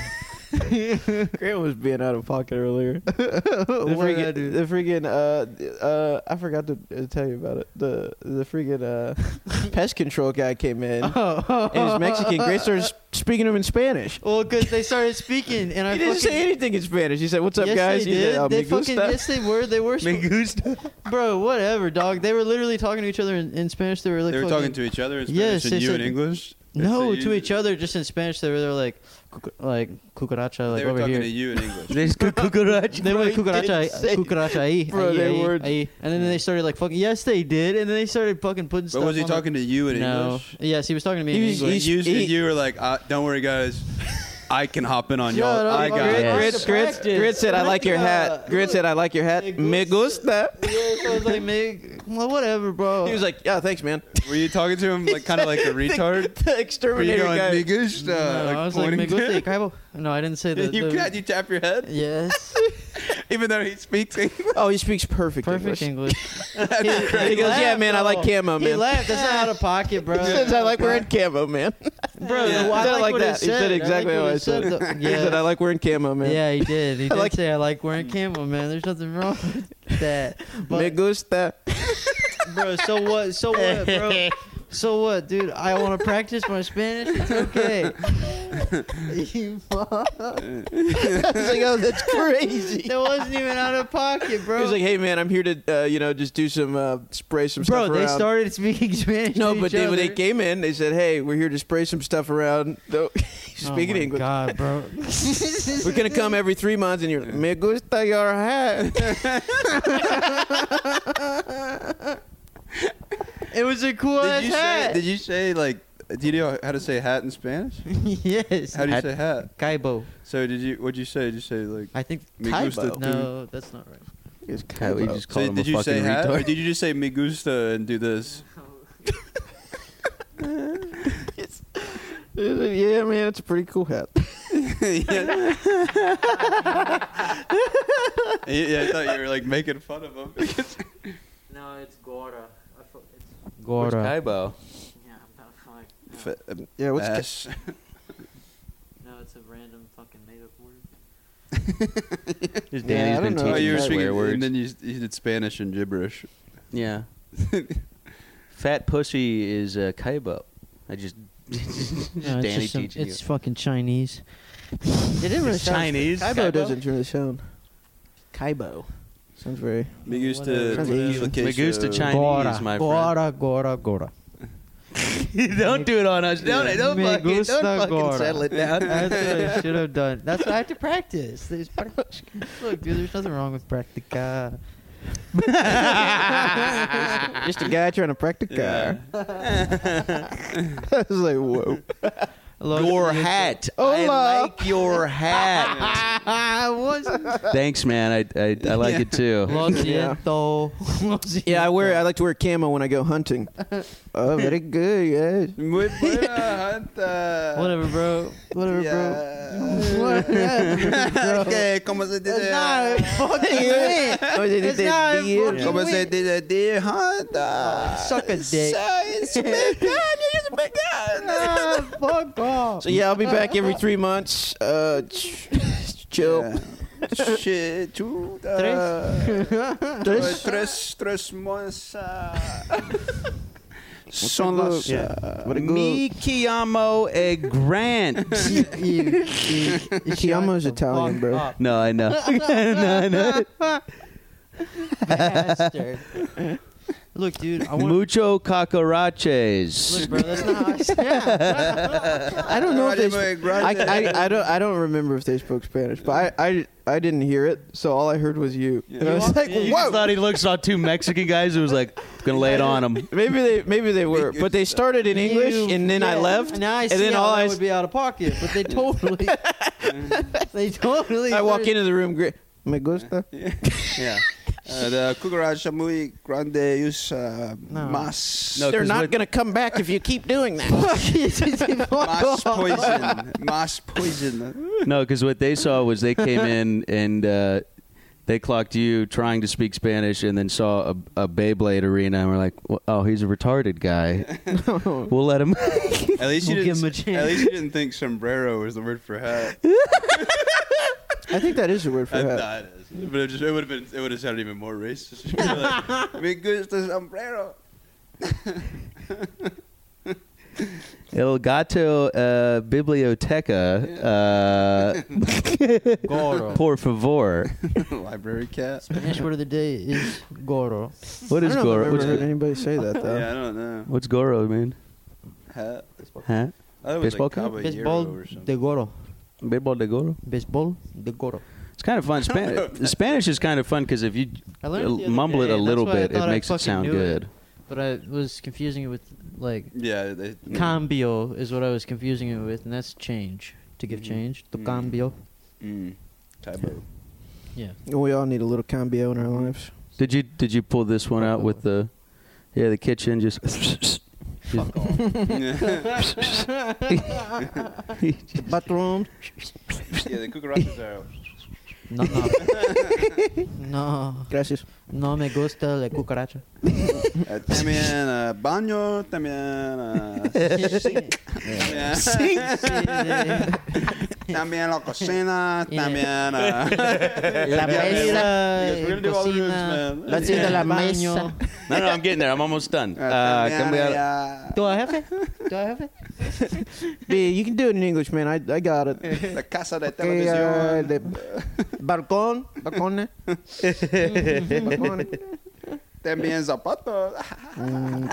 Grant was being out of pocket earlier. The What did I freaking, do? the freaking, uh, uh, I forgot to uh, tell you about it. The the freaking uh, pest control guy came in, Oh, and he's Mexican. Grant started s- speaking to him in Spanish. Well, because they started speaking, and I He didn't fucking, say anything in Spanish. He said, "What's up, yes, guys?" They He did. said, "Oh, they me fucking gusta." yes, they were. They were. sp- Bro, whatever, dog. They were literally talking to each other in, in Spanish. They were like, They were fucking- talking to each other in Yes, Spanish they and you said- in English? No, So to you- each other, just in Spanish. They were, they were like, cuc- like cucaracha, like They were over talking here. to you in English. They just go cucaracha. They were Bro, he cucaracha, didn't say- cucaracha ahí, Bro, ahí, they ahí, were- ahí. And then they started like fucking. Yes, they did. And then they started fucking putting stuff. But was he on the- talking to you in No. English? Yes, he was talking to me He in was- English. And you, he- and you were like, uh, "Don't worry, guys. I can hop in on y'all. Shut up, I got Grit, it." Yes. Grit, Yes. Grit, Practice. Grit said, "I like your hat." Practice. Grit said, "I like your hat. Me Me gusta." Yeah, so I was like, "Meg, well, whatever, bro." He was like, "Yeah, thanks, man." Were you talking to him like kind of like a retard? The Were you exterminator going, guy. "Me gusta," no, like I was like, pointing "Me to gusta y him? caibo." No, I didn't say the. You the got you tap your head, yes, even though he speaks English. Oh, he speaks perfect, perfect English. English. He goes, "Yeah, man, I like camo, He man." laughed. That's not out of pocket, bro. He says, "I like wearing camo, man." Bro, Yeah. I He said it like, like what that. It He said said. exactly I how like I what said it it. though. He said, "I like wearing camo, man." Yeah, he did. He I did like- say I like wearing camo, man. There's nothing wrong with that. Me But, gusta. bro, so what? So what, bro? So what, dude? I want to practice my Spanish. It's okay. You fuck. I was like, "Oh, that's crazy." That wasn't even out of pocket, bro. He was like, "Hey, man, I'm here to, uh, you know, just do some, uh, spray some bro, stuff they around." started speaking Spanish. No, to but each they, when they other. came in, they said, "Hey, we're here to spray some stuff around." Though he's Oh speaking my English. God, bro. We're gonna come every three months, and you're like, "Me gusta your hat." It was a cool Did ass you say? hat. Did you say like? Do you know how to say hat in Spanish? Yes. How do you Hat- say hat? Caibo. So did you? What'd you say? Did you say like? I think. Me Kaibo. gusta tu- No, that's not right. It's Yeah, we just call So him did a you fucking say hat, or retard. did you just say me gusta and do this? Yeah, man, it's a pretty cool hat. yeah. yeah, I thought you were like making fun of him. No, it's Gora. It's Where's Kaibo? Yeah, I'm not like. F- um, Yeah, what's ca- ass. No, it's a random fucking made up word. Just Yeah, Danny's I been don't know. Oh, teaching you were us speaking, swear words. and then you you did Spanish and gibberish. Yeah. Fat pussy is uh, Kaibo. I just, just No, it's Danny just some- teaching It's you. fucking Chinese. It didn't really It's sound. Chinese. Kaibo, Kaibo? doesn't really sound. Kaibo sounds very. Me gusta. Whatever. tequila Me gusta queso. Chinese. Gora, my friend. Gora, Gora, Gora. Don't do it on us. Don't, don't, Me fucking, gusta don't fucking Gora. settle it down. That's what I should have done. That's what I had to practice. There's prac- Look, dude, there's nothing wrong with practica. Just a guy trying to practice car. I was like, whoa. Your hat. I Hola. like your hat. I wasn't. Thanks, man. I I, I like it too. Lo siento. Lo siento. Yeah, I wear. I like to wear camo when I go hunting. Oh, very good, guys. Muy buena, Hunter. Whatever, bro. Whatever, Yeah. Whatever, bro. ¿Qué? ¿Cómo se That's dice? not fucking it. Oh, they did It's not that beer. fucking- ¿Cómo se dice? Dear Hunter. Suck a dick. It's vegan. It's vegan. Ah, fuck off. So yeah, I'll be back every three months. Uh, ch- chill. Shit, two, Tres. uh, tres, tres, tres months. uh, Son las. Yeah. uh, What a good. Mi chiamo e Grant. You- you- you- Chiamo's shut the Italian, fuck bro. Uh, up, No, I know. no, I know. bastard. Look, dude, I want. Mucho cacaraches. Look, bro, that's not how I sound. I don't know if they. Grande, Sp- grande. I, I, I don't I don't remember if they spoke Spanish, but I, I, I didn't hear it, so all I heard was you. And I was like, You You whoa. just thought he looked saw two Mexican guys who was like gonna lay it on him. Maybe they maybe they were, but they started in English, You- and then I yeah, left, Now I and see then how all that I would be out of pocket, but they totally, they totally. I walk started- into the room, great. Me gusta. Yeah. Uh, the cucaracha muy grande is uh, No. más. No, They're 'cause not what- gonna come back if you keep doing that. Más poison. Más poison. No, because what they saw was they came in and uh, they clocked you trying to speak Spanish, and then saw a, a Beyblade arena, and we're like, well, "Oh, he's a retarded guy. We'll let him." At least you We'll didn't. give him a At chance. least you didn't think sombrero was the word for hat. I think that is the word for I that. thought it is. But it just it would have been it would have sounded even more racist. Like, me gusta sombrero. El gato uh, biblioteca. Uh, Goro. por favor. Library cat. Spanish word of the day is goro. What I is don't know if Goro? I've What's, ever heard anybody say that though. Yeah, I don't know. what's Goro mean? Hat. Huh? I thought it was Baseball like cap? caballero Baseball or something. de goro. Baseball de Goro. Baseball de goro. It's kind of fun. Span- the Spanish is kind of fun because if you I learned it the other mumble it day, a and little that's why I bit, it thought I makes it fucking sound knew good. it. But I was confusing it with like Yeah, they, cambio is what I was confusing it with, and that's change. To give Mhm. change. To Mm. cambio. Mm. Typo. Yeah. We all need a little cambio in our lives. Did you did you pull this one out with the yeah the kitchen just Fuck off. Bathroom. Yeah, the cucarachas are. No, no. No. Gracias. No me gusta la cucaracha. Uh, también uh, baño, también uh, sink, también, también la cocina, Yeah. también uh, La mesa, Because we're gonna do all the rooms, cocina, man. Let's see the la baño. mesa. no no I'm getting there I'm almost done. uh, Uh, también, cambiar- uh, Do I have it? Do I have it? B, you can do it in English, man. I I got it. la casa de Okay, uh, televisión. the balcón, balcone, balcone. También zapatos. Mm,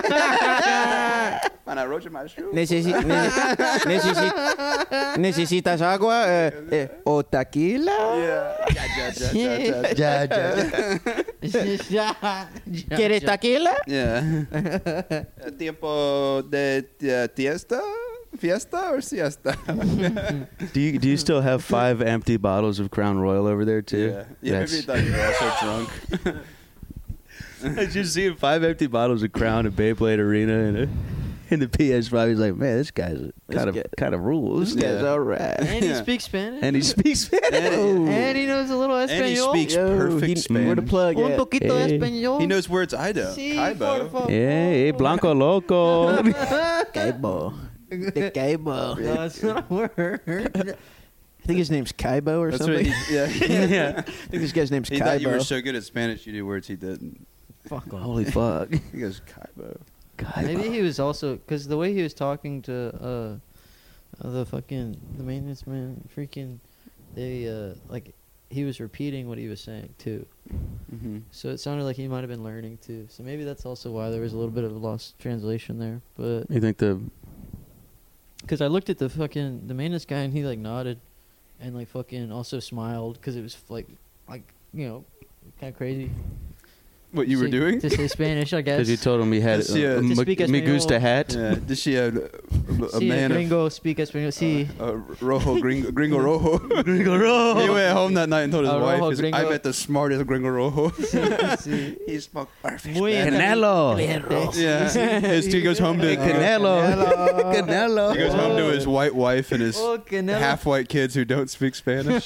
When I wrote in my shoe. necesi- ne- necesi- necesitas agua eh, eh, o tequila. Yeah. Ja, ja, ja, ja, ja. Ja, ja, ja. ¿Quieres tequila? Yeah. Uh, Tiempo de uh, fiesta? Fiesta or siesta? Do you do you still have five empty bottles of Crown Royal over there too? Yeah. Yeah, maybe you thought you were also drunk. I just see five empty bottles of Crown at Beyblade Arena and a, in the P S five. He's like, man, this guy's kind of guy- kind of rules. This guy's Yeah. all right. And he Yeah. speaks Spanish. And he speaks Spanish. Oh. And he knows a little And he Espanol. speaks Yo, perfect he- Spanish. Where the plug Un at? poquito Hey. Espanol. He knows words I don't. Sí, Kaibo. por favor. Yeah, hey, Blanco Loco. Kaibo. The Kaibo. No, that's not a word. I think his name's Kaibo or That's something. what he, yeah. yeah. I think this guy's name's He thought you were Kaibo. so good at Spanish you knew words he didn't. Fuck off. Holy fuck. He goes, Kaibo. God. Maybe he was also because the way he was talking to uh, uh, the fucking the maintenance man, freaking, they uh like he was repeating what he was saying too. Mm-hmm. So it sounded like he might have been learning too. So maybe that's also why there was a little bit of a lost translation there. But You think the because I looked at the fucking the maintenance guy and he like nodded, and like fucking also smiled because it was like like you know kind of crazy. What you were Say- doing? to say Spanish, I guess. because you told him he had Yes, yeah. a, To a, speak a Espanol. Migusta hat? Yeah. Did she have a, a Sí, man of gringo speak Espanol. Sí. uh, rojo gringo, gringo rojo? Gringo Rojo. He went home that night and told his A wife, rojo he's, gringo. "I met the smartest gringo rojo." Sí. He spoke perfect Muy Spanish. Canelo. Yeah. His, he goes home to Hey, Canelo. Canelo. He goes home to his white wife and his Oh, Canelo. half white kids who don't speak Spanish.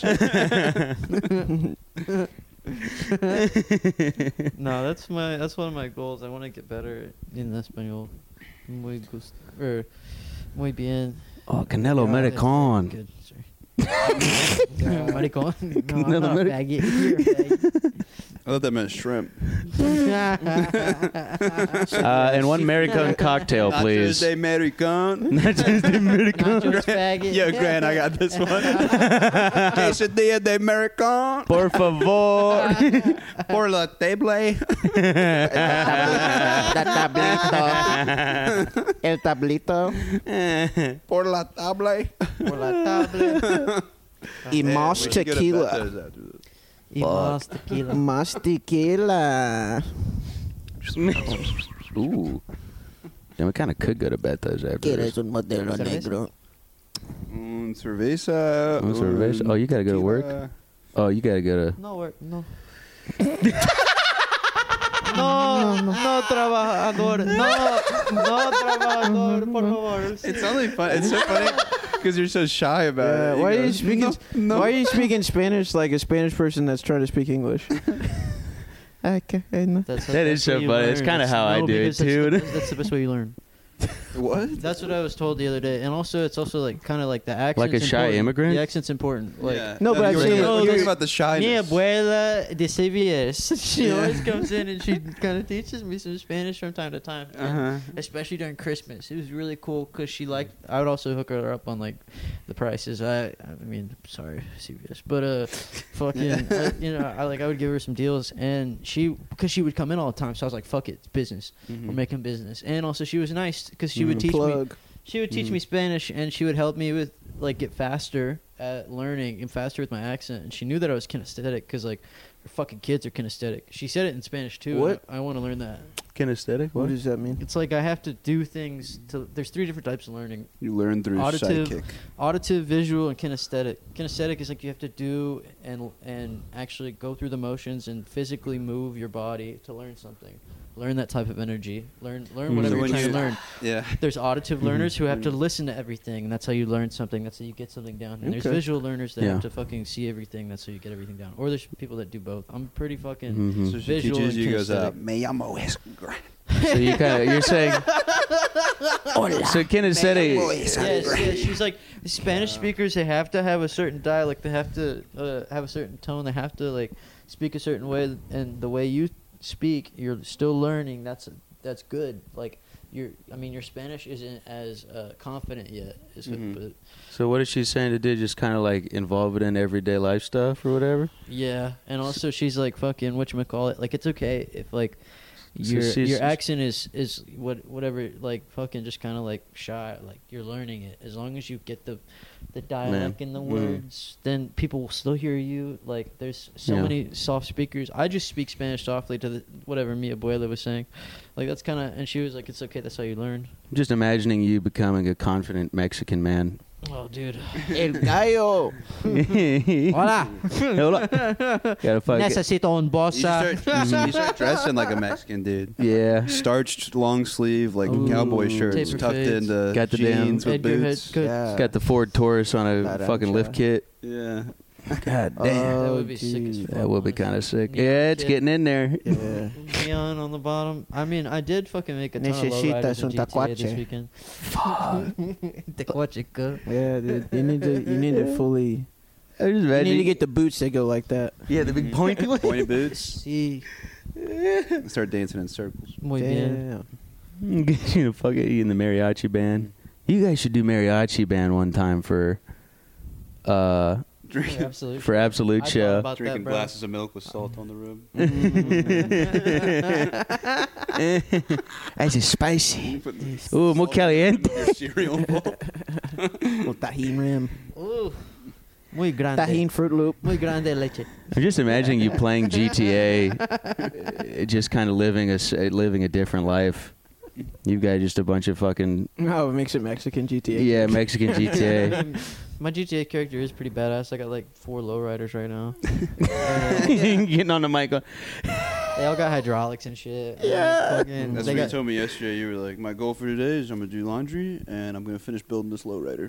No, that's my that's one of my goals. I want to get better in Espanol. Muy gust or muy bien. Oh, Canelo Yeah, American. Good. Sorry. Maricon. No, I'm Canelo not a Ameri- faggot. You're a faggot. I thought that meant shrimp. Uh, and one American cocktail, please. Nachos de American. Nachos de American. Nachos faggot. Yo, Grant, I got this one. Quesadilla de American. Por favor. Por la table. El tablito. Por la table. Por la table. Y más We should go to tequila. Bethesda after this. Y más tequila. Más tequila. Ooh. Then we kind of could go to Bethesda after this. un modelo negro? Un cerveza. Un cerveza. Oh, you gotta go to work? tequila. Oh, you gotta go to... No work, no. No, no trabajador, no, no trabajador, por favor. It's only fun. It's so funny because you're so shy about Yeah, it. He why are you goes, speaking? "No, no." Why are you speaking Spanish like a Spanish person that's trying to speak English? Okay, no. That's, That is that's so what you funny. It's learn. kinda how I no, do it, because that's too. the- That's the best way you learn. What? That's what I was told the other day, and also it's also like kind of like the accent. Like a shy important. immigrant? The accent's important. Like Yeah. No, but you I'm were saying- talking- you were you- talking about the mi shyness. abuela de C V S. She Yeah. always comes in and she kind of teaches me some Spanish from time to time. And Uh-huh. especially during Christmas. It was really cool because she liked. I would also hook her up on like the prices. I, I mean, sorry, C V S, but uh, fucking, I, you know, I like I would give her some deals, and she because she would come in all the time, so I was like, fuck it, it's business. Mhm. We're making business, and also she was nice because she would Mm, teach me. plug. She would teach Mhm. me Spanish, and she would help me with like get faster at learning and faster with my accent. And she knew that I was kinesthetic because like her fucking kids are kinesthetic. She said it in Spanish too. What? I, I want to learn that. Kinesthetic? What does that mean? It's like I have to do things to. There's three different types of learning: You learn through Auditive. sidekick. auditive, visual, and kinesthetic. Kinesthetic is like you have to do and and actually go through the motions and physically move your body to learn something. Learn that type of energy. Learn learn Mhm. whatever So you're when trying to you- learn. Yeah. There's auditive Mhm. learners who have to Mhm. listen to everything, and that's how you learn something. That's how you get something down. And there's Okay. visual learners that Yeah. have to fucking see everything. That's how you get everything down. Or there's people that do both. I'm pretty fucking. Mhm. So she Visual teaches and you, goes, uh, kinesthetic. Me llamo Esgra. So you kind of you're saying. So kinesthetic. Yes, yes. She's like Spanish speakers. They have to have a certain dialect. They have to uh, have a certain tone. They have to like speak a certain way. And the way you speak, you're still learning. That's that's good. Like you're. I mean, your Spanish isn't as uh, confident yet. Is it, Mhm. but So what is she saying to do? Just kind of like involve it in everyday life stuff or whatever. yeah, and also she's like fucking whatchamacallit. Like it's okay if like So your she's- your accent is is what whatever like fucking just kind of like shy. Like you're learning it as long as you get the the dialect and the Mm. words, then people will still hear you. Like there's so Yeah. many soft speakers. I just speak Spanish softly to the whatever mi abuela was saying. Like that's kind of and she was like, it's okay. That's how you learn. I'm just imagining you becoming a confident Mexican man. Oh, dude. El gallo. Hola. Hola. Gotta fuck it. Necesito un You bossa. start, you start dressing like a Mexican dude. Yeah. Starched long sleeve, like Ooh. cowboy shirts Taper tucked fades. into Got the damn- jeans with Edgar boots. Hood- Good. Yeah. Got the Ford Taurus on a Naranja. fucking lift kit. Yeah. God Oh, That would be sick as geez. fuck. That would be kind of sick. Neon Yeah, it's kit. getting in there. Yeah. Neon on the bottom. I mean, I did fucking make a ton of lowriders Necesitas in un G T A this tacuache. weekend. Tacuache, girl. Yeah, dude. You need to. You need to fully. I just You imagine need to get the boots that go like that. yeah the big pointy one. Pointy boots. Sí. Start dancing in circles. Muy bien. Damn. Get you to fuck it in the mariachi band. You guys should do mariachi band one time for uh Drinking, Yeah, absolutely. for Absolute I thought Show. about drinking that, bro. glasses of milk with salt on the rib. That's just spicy. Put Ooh, muy salt caliente. in your cereal bowl. Little tahine rim. Ooh. Muy grande. Tahine Fruit Loop. Muy grande leche. I'm just imagining you playing G T A, uh, just kind of living a s- uh, living a different life. You've got just a bunch of fucking Oh, it makes it Mexican G T A. yeah Mexican G T I A. mean, my G T A character is pretty badass. I got like four lowriders right now. Getting on the mic. Going, They all got hydraulics and shit. Yeah. Fucking- That's they what you got, told me yesterday. You were like, my goal for today is I'm going to do laundry and I'm going to finish building this lowrider.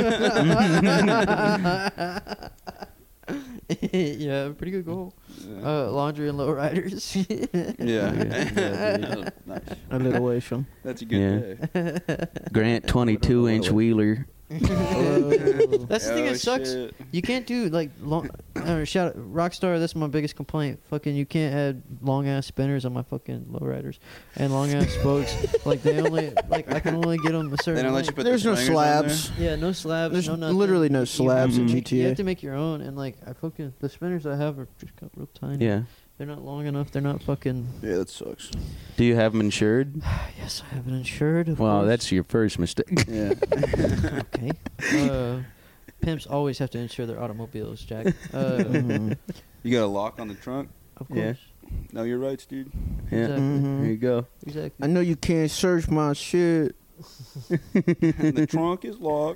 yeah. yeah, pretty good goal. Yeah. Uh, laundry and lowriders. yeah. Yeah, Nice. A little way from. That's a good Yeah. day. Grant twenty-two inch wheeler. That's the thing Oh, that sucks. shit. You can't do like long. Uh, shout out Rockstar. That's my biggest complaint. Fucking, you can't add long ass spinners on my fucking lowriders and long ass spokes. Like they only like I can only get them a certain. They don't let you length. put There's the no swingers on there? slabs. Yeah, no slabs. There's no nothing. literally no You slabs have in to make- G T A. You have to make your own, and like I fucking the spinners I have are just got real tiny. Yeah. They're not long enough. They're not fucking. Yeah, that sucks. Do you have them insured? Yes, I have it insured. Of Well, course. that's your first mistake. Yeah. okay. Uh, pimps always have to insure their automobiles, Jack. Uh, Mhm. You got a lock on the trunk? of course. Yeah. Know your rights, dude. Yeah. Exactly. Mhm. There you go. Exactly. I know you can't search my shit. the trunk is locked.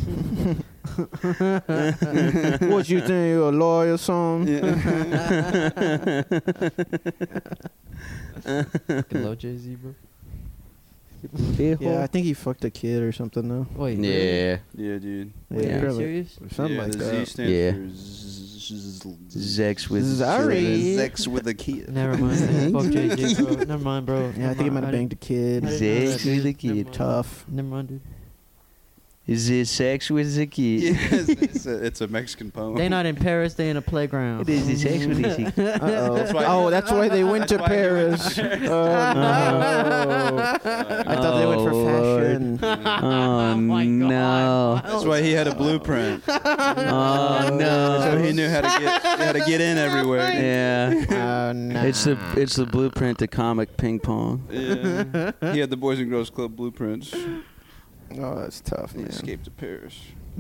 What you think, you a lawyer or something? Yeah. Fucking low Jay Z, bro. Yeah, I think he fucked a kid or something though. Wait. really? Yeah. yeah, dude. Wait, Yeah. are you Probably. serious? Something yeah, like the that. Z stands Yeah. for z- z- z- Zex with Sorry. children. Zex with a kid. Never mind. Fuck Jay Z, bro. Never mind, bro. Yeah, I think he might have banged a kid. I didn't know Zex that, with a dude. Never kid. mind. Tough. Never mind, dude. Is it sex with a kid? Yes, it's, a, it's a Mexican poem. They not in Paris. They in a playground. It is the sex with a kid. Uh-oh. That's why- oh, that's why they went to That's why they went Paris. to Oh, no. I thought they went for Oh, Lord. fashion. Oh, no. That's why he had a blueprint. Oh, no. So he knew how to get how to get in everywhere. Yeah. Oh, no. It's the it's the blueprint to comic ping pong. Yeah. He had the Boys and Girls Club blueprints. Oh, that's tough, He man. escaped to Paris.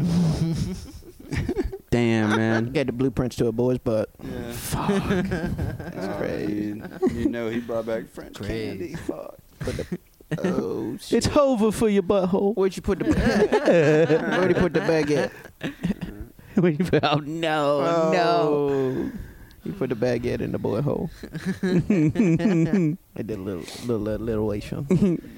Damn, man. Get the blueprints to a boy's butt. Yeah. Fuck. That's Oh, crazy. dude. You know he brought back French Crazy. candy. Fuck. Oh, shit. It's Hova for your butthole. Where'd you put the Where'd you put the bag at? Oh, no, no. You put the baguette in the boy hole. I did a little, little, little, alliteration.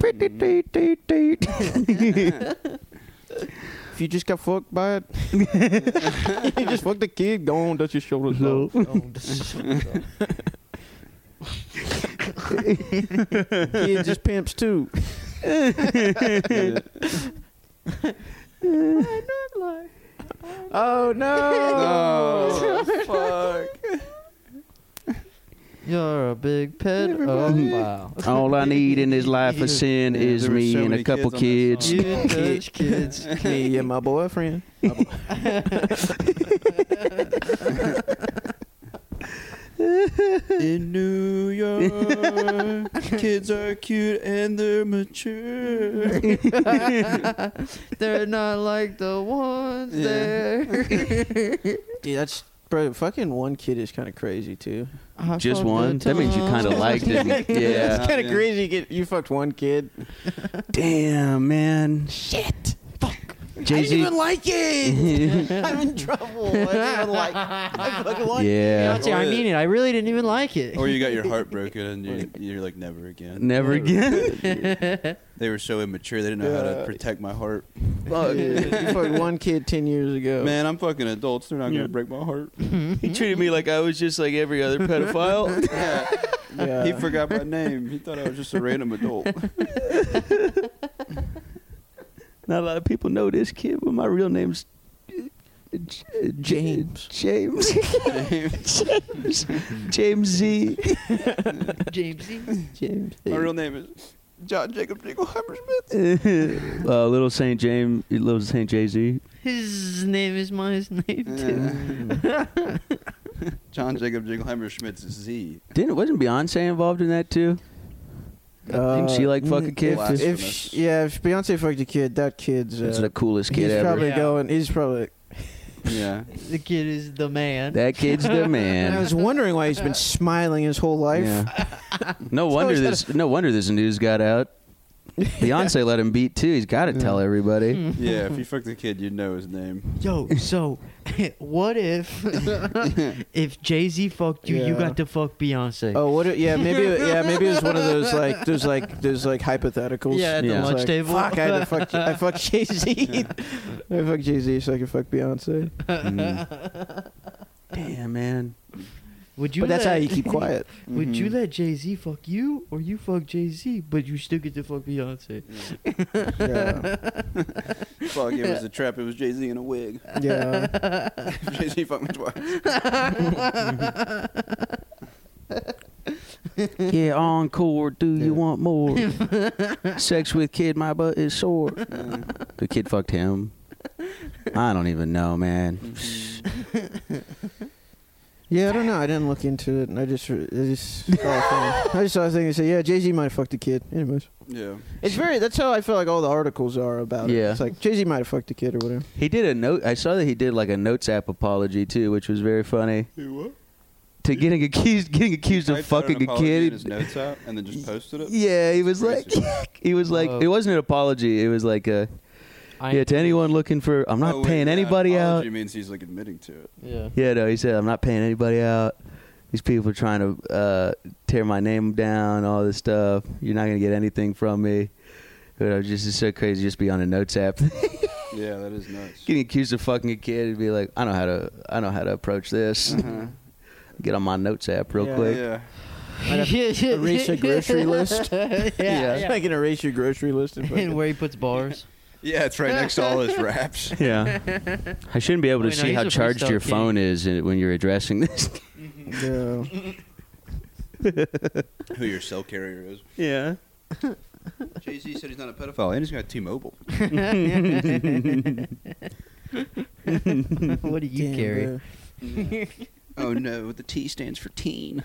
If you just got fucked by it, you just fucked the kid. Go on, touch your shoulders. No. Kid just pimps too. Oh no! No. Fuck. You're a big pet. Oh wow. All I need in this life of sin Yeah, is there were me so and a many couple kids on that kids. You touch kids. Me and my boyfriend. In New York, kids are cute and they're mature. They're not like the ones Yeah. there. Dude, that's bro. Fucking one kid is kind of crazy too. I Just fucked one? a That means you ton. kind of liked it. It's Yeah. kind of Yeah. crazy. You, get, you fucked one kid. Damn, man. Shit. Fuck. Jay I didn't Z. even like it. I'm in trouble. I didn't even like. I fucking like. Yeah. Beyonce, I mean it. I really didn't even like it. Or you got your heart broken and you, you're like, never again. Never again. They were so immature, they didn't know how to Yeah. protect my heart. Fuck. You fucked one kid ten years ago. Man, I'm fucking adults. They're not Yeah. gonna break my heart. He treated me like I was just like every other pedophile. Yeah. Yeah. He forgot my name. He thought I was just a random adult. Not a lot of people know this kid, but my real name's J- James. James. James. James Z. Jamesy. James. My real name is John Jacob Jingleheimer Smith. uh, little Saint James, little Saint Jay Z. His name is my name too. Yeah. John Jacob Jingleheimer Schmidt's Z. Didn't wasn't Beyonce involved in that too? Didn't she like fuck a kid? If, too? if Blasphemous. sh- yeah, if Beyonce fucked a kid, that kid's. Uh, That's the coolest he's kid ever. probably Yeah. going. He's probably. Yeah. The kid is the man. That kid's the man. And I was wondering why he's been smiling his whole life. Yeah. No wonder he's this. No wonder this news got out. Beyonce let him beat too. He's got to tell everybody. Yeah, if you fucked the kid, you'd know his name. Yo, so what if if Jay Z fucked you, you Yeah. got to fuck Beyonce? Oh, what? It, yeah, maybe. Yeah, maybe it was one of those like those like those like hypotheticals. Yeah, at the It's lunch like, table. Fuck, I had to fuck. I fucked Jay Z. I fucked Jay Z so I could fuck Beyonce. Mm. Damn, man. Would you? But that's let, how you keep quiet. Would you Mhm. let Jay Z fuck you, or you fuck Jay Z, but you still get to fuck Beyonce? Yeah. Fuck, it was a trap. It was Jay Z in a wig. Yeah. Jay Z fucked me twice. Yeah, encore. Do Yeah. you want more? Sex with kid, my butt is sore. The kid fucked him. I don't even know, man. Yeah, I don't know. I didn't look into it, and I just, I just, saw a thing. I just saw a thing and said, "Yeah, Jay Z might have fucked a kid." Anyways, Yeah. it's very. That's how I feel like all the articles are about it. Yeah. It's like Jay Z might have fucked a kid or whatever. He did a note. I saw that he did like a Notes app apology too, which was very funny. Hey, what? To getting accused, getting accused of Typed out an fucking a apology in kid. his notes out and then just posted it. Yeah, he was like, Crazy. he was like, Whoa. it wasn't an apology. It was like a, I yeah, to anyone looking for, I'm not Oh, wait, paying yeah, anybody out. apology means he's like admitting to it. Yeah. Yeah, no, he said, I'm not paying anybody out. These people are trying to uh, tear my name down, all this stuff. You're not going to get anything from me. But I was just, it's so crazy just be on a Notes app. Yeah, that is nuts. Getting accused of fucking a kid and be like, I know how to, I know how to approach this. Uh-huh. Get on my Notes app real Yeah. quick. Yeah. Might have to erase your grocery list. yeah, yeah. I can erase your grocery list. And And where he puts bars. Yeah, it's right next to all his raps. Yeah. I shouldn't be able to Wait, no, see he's how a charged freestyle your king. phone is in- when you're addressing this. yeah. Who your cell carrier is. Yeah. Jay-Z said he's not a pedophile and he's got T-Mobile. What do you Damn, carry? bro. Oh no, the T stands for teen.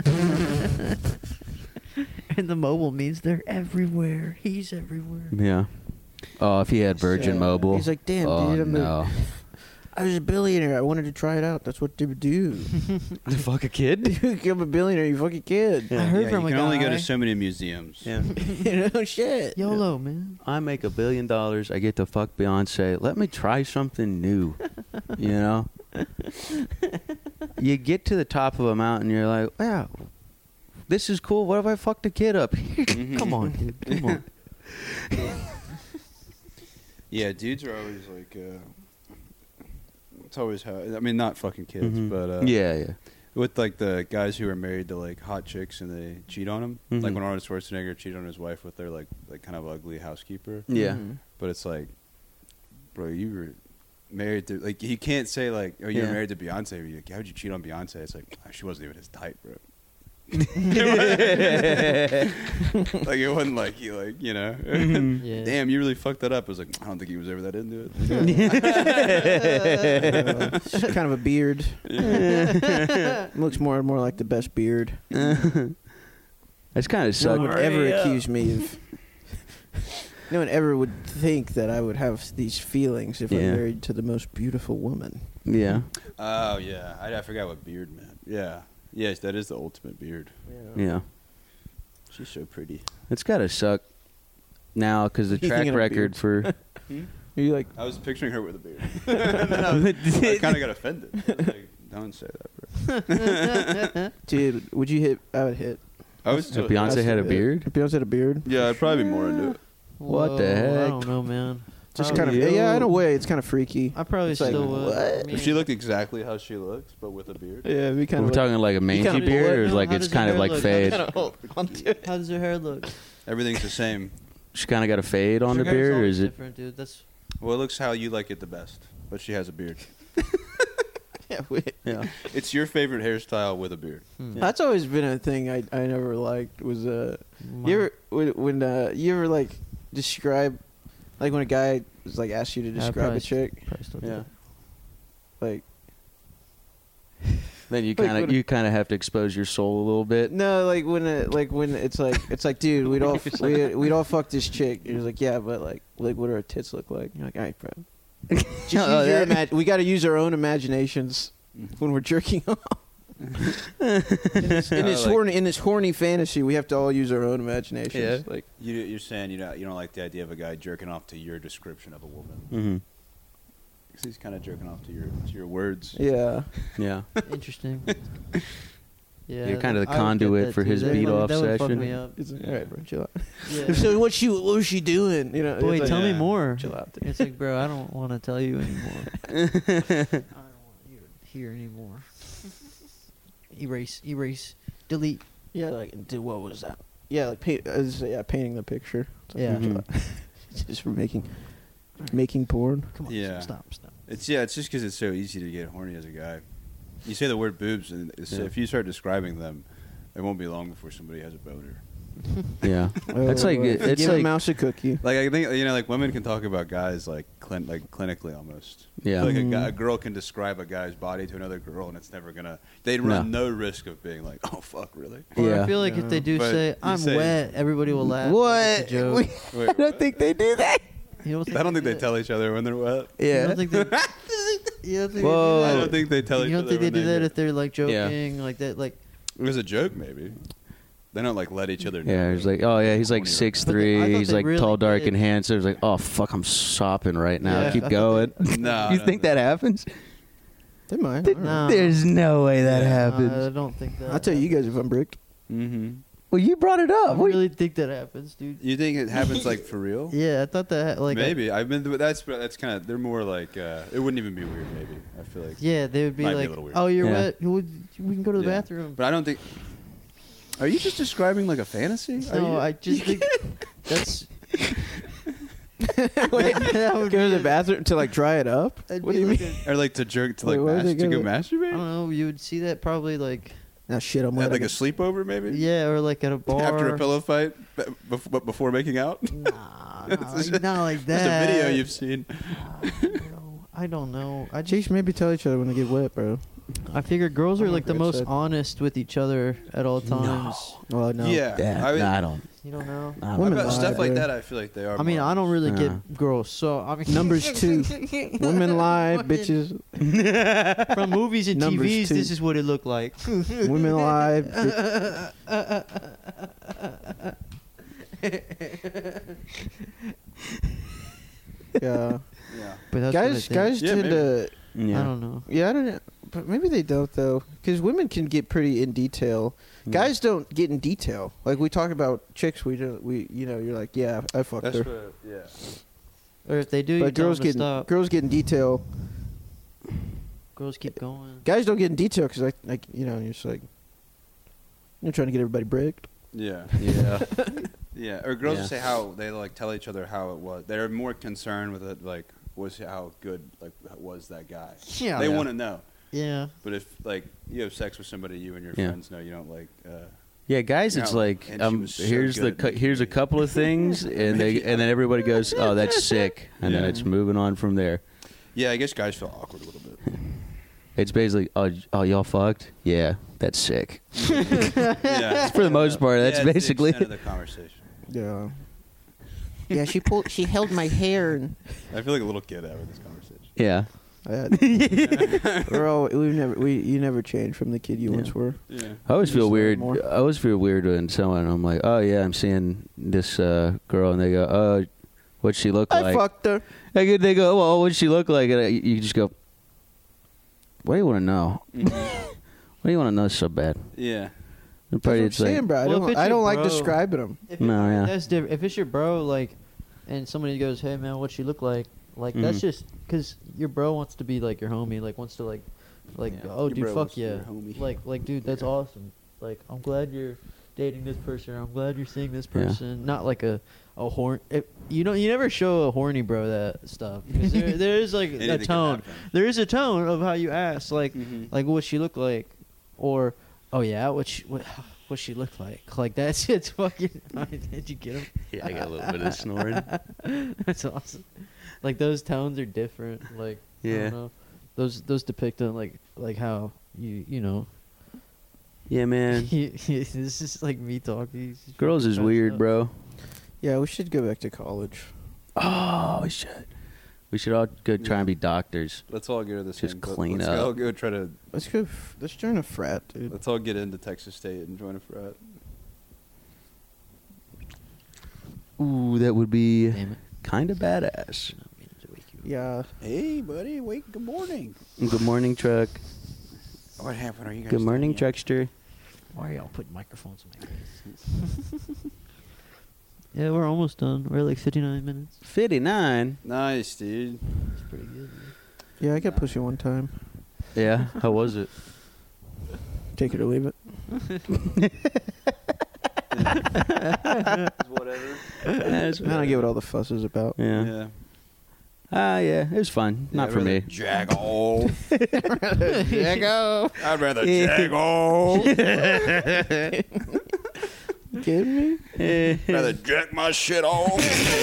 And the mobile means they're everywhere. He's everywhere. Yeah. Oh, if he had Virgin So, Mobile. He's like, damn, oh, dude, I'm a, no. I was a billionaire. I wanted to try it out. That's what they would do. Fuck a kid? You become a billionaire, you fucking kid. I heard yeah, from you a can only go guy. to so many museums. Yeah. you know, shit. YOLO, man. I make a billion dollars. I get to fuck Beyonce. Let me try something new. You know? You get to the top of a mountain, you're like, wow, this is cool. What if I fucked a kid up? Mhm. Come on, dude. Come on. Yeah, dudes are always like, uh, it's always how, I mean, not fucking kids, Mhm. but uh, yeah, yeah. with like the guys who are married to like hot chicks and they cheat on them. Mhm. Like when Arnold Schwarzenegger cheated on his wife with their like like kind of ugly housekeeper. Yeah. Mhm. But it's like, bro, you were married to, like, he can't say like, oh, you were Yeah. married to Beyonce. You're like, how'd you cheat on Beyonce? It's like, oh, she wasn't even his type, bro. Like it wasn't like he like you know. Mhm. Yeah. Damn, you really fucked that up. I was like, I don't think he was ever that into Uh, it's kind of a beard. Looks more and more like the best beard. That's kind of No suck. one would ever accuse me of. No one ever would think that I would have these feelings if Yeah. I'm married to the most beautiful woman. Yeah. Oh yeah, I, I forgot what beard meant. Yeah, yes, that is the ultimate beard. Yeah. She's so pretty. It's got to suck now because the You track thinking of record for. Are you like, I was picturing her with a beard. And then I, was- I kind of got offended. I was like, don't say that, bro. dude, would you hit? I would hit. I was If still, Beyonce had a If beard? Beyonce had a beard. yeah, I'd probably be more into it. What the Whoa, heck? I don't know, man. Just Oh, kind of, yo. yeah, in a way, it's kind of freaky. I probably It's like, still would. what? I mean, If she looked exactly how she looks, but with a beard. Yeah, we kind We're of. talking like a mangy kinda beard, bullet. or No, like how it's does kind your of hair like look? fade. Kinda hold onto it. how does her hair look? Everything's the same. She kind of got a fade on Her the hair's beard, or always is it? different, dude? That's Well, it looks how you like it the best, but she has a beard. Yeah, we, Yeah. It's your favorite hairstyle with a beard. hmm. That's always been a thing I I never liked was uh My- you ever when, when uh you ever like describe like when a guy was like asked you to I describe probably a chick probably still do Yeah. that. like Then you Like kind of when- you kind of have to expose your soul a little bit. no like when it, like when it's like it's like dude we'd all we, we'd all fuck this chick and he was like yeah but like like what do her tits look like you're like all right bro just use Oh, your that- imag- we got to use our own imaginations when we're jerking off in this, in I this like- horny in this horny fantasy we have to all use our own imaginations Yeah. like You, you're saying you know you don't like the idea of a guy jerking off to your description of a woman. Mm-hmm. 'Cause he's kind of jerking off to your to your words. yeah Yeah. Interesting. Yeah, You're kinda the I would get conduit that for too. his That beat would- off that would fuck session. me up. It's like, all right bro chill out Yeah. so what she what was she doing you know Boy, it's like, tell me yeah. more. chill out dude. It's like, bro, I don't want to tell you anymore. I don't want you to hear anymore. erase, erase, delete. Yeah, like, dude, what was that? Yeah, like, paint, uh, yeah, painting the picture. Yeah. Mhm. Just for making, making porn. Come on, Yeah. stop, stop. It's yeah. It's just because it's so easy to get horny as a guy. You say the word boobs, and it's, Yeah. if you start describing them, it won't be long before somebody has a boner. Yeah. Oh, It's like- boy. it's Give a like- mouse a cookie. Like I think you know, like women can talk about guys like clin- like clinically almost. Yeah. Like a, Mm. guy, a girl can describe a guy's body to another girl, and it's never gonna. They'd run no, risk of being like, "Oh fuck, really?" Or Yeah. I feel like if they do But say you I'm say- wet, everybody will laugh. What? It's a joke. We- Wait, I don't what? think they do that. You don't I don't think they do tell each other when they're wet. that? You Yeah. don't think they? You don't think Whoa. they I do don't that? think they tell each You don't other. think they when do that get- if they're like Yeah. joking like that? Like It was a joke, maybe. They don't like let each other know. Yeah, he's like, oh yeah, he's like Horny right six But they- I three. thought He's they like really tall, dark, did. and handsome. He's like, oh fuck, I'm sopping right now. Yeah, I Keep thought going. now. No, I you don't think that happens? They might. I don't know. No. There's no way that Yeah. happens. Uh, I don't think that. I'll tell you guys if I'm bricked. Mm-hmm. Well, you brought it I up. What- really think that happens, dude. You think it happens like for real? Yeah, I thought that like I- Maybe I've been. That's that's kind of. They're more like. Uh, it wouldn't even be weird. Maybe I feel like. yeah, they would be Might be a like, little weird. "Oh, you're Yeah. wet. You would- We can go to the Yeah. bathroom." But I don't think. Are you just describing like a fantasy? Are No, you- I just think that's. Wait, that would go to be the a- bath to like dry it up. that'd What be do you like mean? a- Or like to jerk to Wait, like why mas- they to go gonna- I masturbate? don't know. You would see that probably like Now shit, I'm At wet. like a sleepover, maybe. yeah, or like at a bar After a pillow fight, but bef- but before making out. Nah, It's nah, just- not like Just that. a video you've seen. I don't know. I don't know. I just Chicks maybe tell each other when they get wet, bro. I figure girls are I'm like the on most Greg's side. honest with each other at all times. Well, no. Yeah, Yeah, I, mean, nah, I don't. You don't know. I don't Women know. about lie, stuff like bro. that. I feel like they are. I mean, more I don't really Yeah. get girls, so I mean Numbers two. Women lie, bitches. from movies and Numbers T Vs. two. This is what it looked like. Women lie. bi- yeah. Yeah. But that's Guys, what I think. guys Yeah, tend maybe. to. Yeah. I don't know. Yeah, I don't know. But maybe they don't though, because women can get pretty in detail. Mm. Guys don't get in detail. Like we talk about chicks, we don't. We you know you're like yeah I fucked That's her. what. Yeah. Or if they do, you But tell girls them to get in, stop. girls get in detail. Girls keep going. Guys don't get in detail because like like you know you're just like you're trying to get everybody bricked. Yeah. Yeah. Yeah. Or girls Yeah. will say how they like tell each other how it was. They're more concerned with it, like was how good like was that guy. Yeah. They Yeah. want to know. Yeah. But if like you have sex with somebody you and your Yeah. friends know you don't like. Uh, Yeah, guys, it's No, like and she um, was so here's the good. cu- here's a couple of things, and they and then everybody goes, oh, that's sick, and then Yeah. it's moving on from there. yeah, I guess guys feel awkward a little bit. It's basically, oh, oh y'all fucked? Yeah, that's sick. Yeah. For the most part, that's Yeah, it's the basically. extent of the conversation. Yeah. Yeah, she pulled. She held my hair and. I feel like a little kid having this conversation. Yeah. We're all we've never we you never changed from the kid you Yeah. once were. Yeah. I always You feel just learn weird. more. I always feel weird when someone I'm like, oh yeah, I'm seeing this uh, girl, and they go, oh, what's she look I like? fucked her. Like, they go, well, what's she look like? And I- you just go, what do you want to know? Mhm. What do you want to know so bad? Yeah. And That's probably what I'm it's like, saying, bro. I Well, if don't. it's I your don't like bro- describing them. If No, it- yeah. That's different. If it's your bro, like, and somebody goes, "Hey man, what she look like?" Like that's Mhm. just because your bro wants to be like your homie, like wants to like, like, Yeah. oh Your dude, bro wants fuck to be yeah, your homie. like, like dude, that's awesome. Like I'm glad you're dating this person. Or I'm glad you're seeing this Yeah. person. Not like a a horn. If, you know, you never show a horny bro that stuff. 'Cause there, there is like Anything a can tone. happen. There is a tone of how you ask, like, Mhm. like what she look like, or oh yeah, what she what, what she look like. Like that shit's fucking. Did you get him? yeah, I got a little bit of snoring. That's awesome. Like those tones are different. Like I Yeah. don't know. Those those depict on like like how you you know. Yeah, man. this is like me talking. It's just Girls fucking is messed weird, up. bro. Yeah, we should go back to college. Oh, we should. We should all go try and be doctors. Let's all go to the Just same. clean let's up. all go try to. Let's go. F- let's join a frat, dude. Let's all get into Texas State and join a frat. Ooh, that would be Damn it. kind of badass. I don't mean to wake you up. Yeah. Hey, buddy. Wait. Good morning. Good morning, truck. What happened? Are you guys? Good morning, done yet? truckster. Why are y'all putting microphones in my face? Yeah, we're almost done. We're at like fifty-nine minutes. fifty-nine. Nice, dude. It's pretty good. Dude. Yeah, I got pussy one time. Yeah, how was it? Take it or leave it. Whatever. That's I don't get what all the fuss is about. Yeah. Yeah. Ah, yeah. It was fun. Not Yeah, for I'd me. rather Jag off. Jago. I'd rather jag off. Kidding me? rather jack my shit off.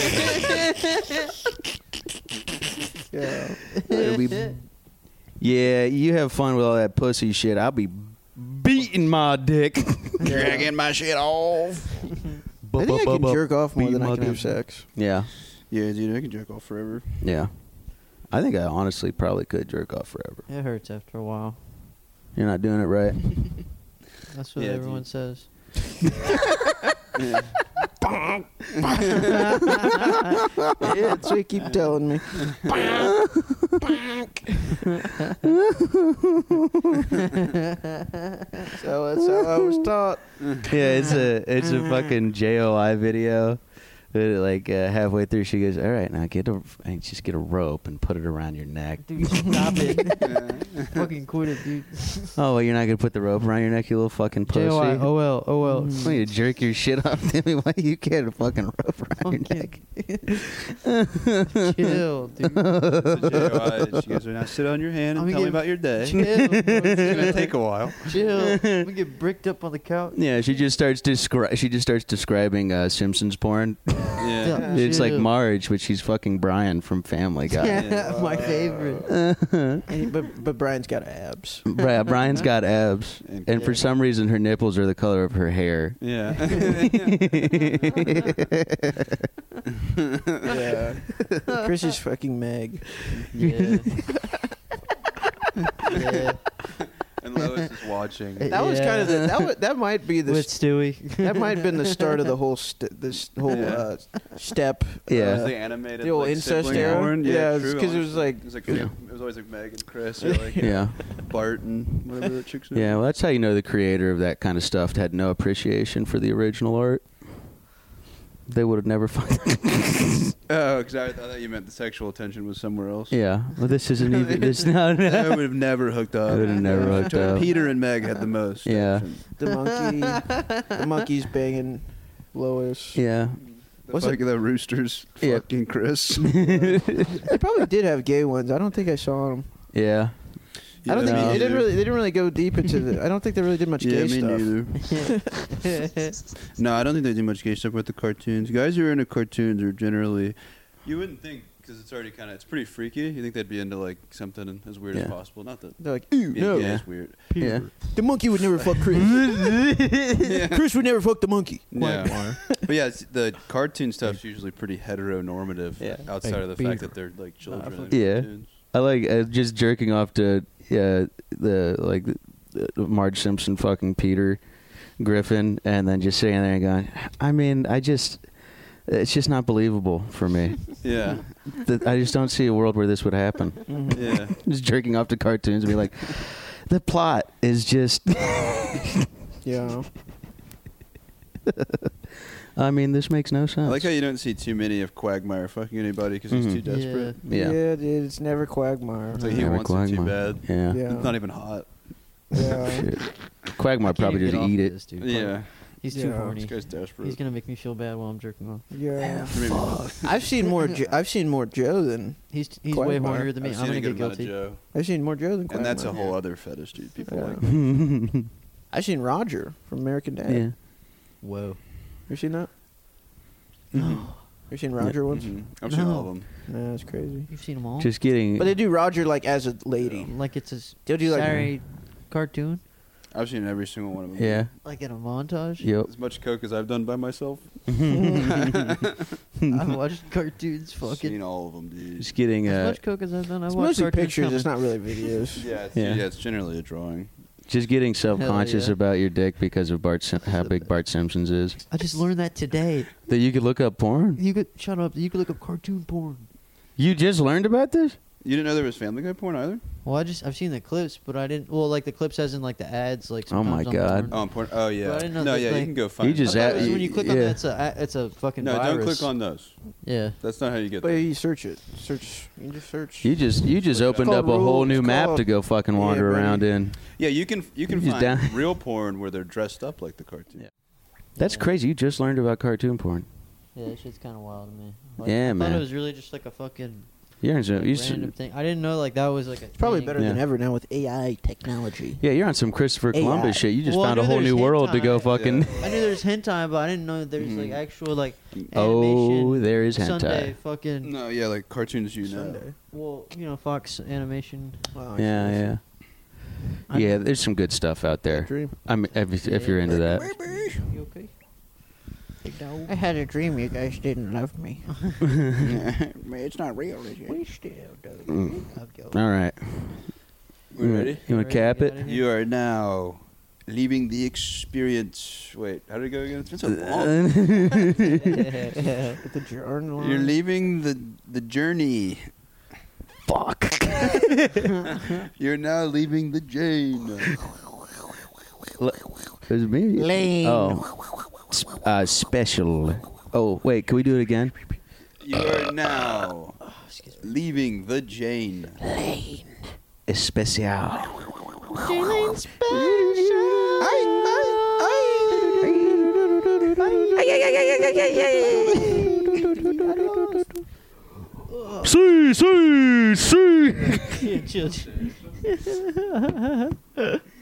Yeah. It'll be- yeah, you have fun with all that pussy shit. I'll be beating my dick. Dragging my shit off. I think I can jerk off more Beat than I my can have dick. sex. Yeah, Yeah, dude, I can jerk off forever. yeah. I think I honestly probably could jerk off forever. It hurts after a while. You're not doing it right. That's what Yeah, everyone dude. says. Yeah. Yeah, that's what you keep telling me. So that's how I was taught. Yeah, it's a it's a fucking J O I video. Uh, Like uh, halfway through, she goes, "All right, now get a and just get a rope and put it around your neck." Dude, stop it. Fucking quit it, dude. Oh, well, you're not gonna put the rope around your neck, you little fucking pussy. J O I, O L, O L. Why you jerk your shit off to me? Why you get a fucking rope around your neck? Chill, dude. The J O I, she goes, now sit on your hand and I'm tell me getting- about your day. Chill, bro. It's gonna take a while. Chill. We get bricked up on the couch. Yeah, she just starts descri- She just starts describing uh, Simpsons porn. Yeah. It's like Chill. Marge, but she's fucking Brian from Family Guy. Yeah, my favorite. And he- but but Brian's got abs. Bri- Brian's got abs, And- and for some reason her nipples are the color of her hair. Yeah. Yeah. Chris is fucking Meg. Yeah. yeah. And Lois is watching. Hey, That was Yeah. kind of the that wa- that might be the With Stewie. that might have been the start of the whole st- this whole Yeah. uh, step. Yeah. Was uh, the animated the old like, incest sibling era? porn? Yeah, true, because it was honestly. like- it was like Yeah. it was always like Meg and Chris or like Yeah. Bart and whatever that chick's name. Yeah, well, that's how you know the creator of that kind of stuff had no appreciation for the original art. They would have never fucked. Oh, because I, I thought you meant the sexual attention was somewhere else. Yeah, well, this isn't even. This no, I no. would have never hooked up. I would have never hooked up. Peter and Meg had the most. Yeah. action. The monkey, the monkey's banging Lois. Yeah, The Was it- fucking the roosters Yeah. fucking Chris. They probably did have gay ones. I don't think I saw them. yeah. I don't Yeah, think me they didn't neither. really. They didn't really go deep into the. I don't think they really did much Yeah, gay me stuff. neither. No, I don't think they do much gay stuff with the cartoons. Guys who are into cartoons are generally, you wouldn't think because it's already kind of, it's pretty freaky. You think they'd be into like something as weird Yeah. as possible. Not that They're like, ew, being no. gay Yeah. is weird. Yeah. The monkey would never fuck Chris. Chris would never fuck the monkey. Yeah. But yeah, it's, the cartoon stuff's usually pretty heteronormative. Yeah. Outside Like of the beaver. fact that they're like children. in Yeah. cartoons. I like uh, just jerking off to uh, the like the, the Marge Simpson fucking Peter Griffin, and then just sitting there and going, I mean, I just, it's just not believable for me. Yeah. That I just don't see a world where this would happen. Yeah. Just jerking off to cartoons and be like, the plot is just. Yeah. I mean, this makes no sense. I like how you don't see too many of Quagmire fucking anybody because he's Mhm. too desperate. Yeah. Yeah, dude. It's never Quagmire. It's like he Never wants it too Quagmire. bad. Yeah. Yeah. It's not even hot. Yeah. Shit. Quagmire probably just eat it. This, dude. Yeah. He's too Yeah. horny. This guy's desperate. He's gonna make me feel bad while I'm jerking off. Yeah. Maybe- I've seen more. Jo- I've seen more Joe than. He's he's way Quagmire. hornier than me. I've I'm seen gonna a good get amount of guilty. Joe. I've seen more Joe than Quagmire. And that's a whole other fetish, dude. People Yeah. like that. I've seen Roger from American Dad. Yeah. Whoa. You seen that? Mhm. You seen Roger once? Mhm. I've seen all of No. them. Nah, that's crazy. You've seen them all? Just getting. But they do Roger like as a lady. Like it's a s- They'll do like Saturday cartoon? I've seen every single one of them. Yeah. Like in a montage? Yep. As much coke as I've done by myself. I watched cartoons fucking. Seen all of them, dude. Just getting. As Uh, much coke as I've done, I It's watched mostly cartoons pictures. coming. It's not really videos. Yeah, it's, Yeah. yeah. it's generally a drawing. just getting self-conscious yeah. about your dick because of Bart, Sim- how big Bart Simpsons is. I just learned that today. That you could look up porn. You could shut up. You could look up cartoon porn. You just learned about this? You didn't know there was Family Guy porn either? Well, I just I've seen the clips, but I didn't. Well, like the clips as in like the ads, like. Oh my sometimes on God. porn. Oh, on porn. Oh yeah. But I didn't know no, that, yeah, like- you can go find. You just I thought at- it was when you click on yeah. that, it's a it's a fucking no, virus. don't click on those. Yeah. That's not how you get But there. you search it. Search. You just search. You just you just It's opened called up a whole rules, new it's map called- to go fucking Yeah, wander buddy. around in. Yeah, you can you can He's find down. real porn where they're dressed up like the cartoon. Yeah. That's crazy. You just learned about cartoon porn. Yeah, that shit's kind of wild to me. Like, Yeah, I man. thought it was really just like a fucking You're in some, like, you random s- thing. I didn't know like that was like a. It's probably thing. better Yeah. than ever now with A I technology. yeah, you're on some Christopher A I. Columbus shit. You just Well, I found a knew whole there's new world to go hentai. fucking. Yeah. I knew there's hentai, but I didn't know there's like Mhm. actual like Oh, animation. there is Sunday hentai. fucking. No, yeah, like cartoons you know. Sunday. Well, you know, Fox animation. Wow, Yeah, yeah, I- yeah. There's some good stuff out there. Dream. I mean, if, if you're into that. You okay? I had a dream you guys didn't love me. It's not real, is it? We still do. Mm. Love you. All right. We ready? You want to cap Ready it? to get outta here? You are now leaving the experience. Wait, how did it go again? It's been so long. With the journal. You're leaving the the journey. Fuck. You're now leaving the Jane. It was me. Lane. Oh. S- Uh, special. Oh, wait. Can we do it again? You are now leaving the Jane. Especial. See, see, see. Yeah, chill, chill.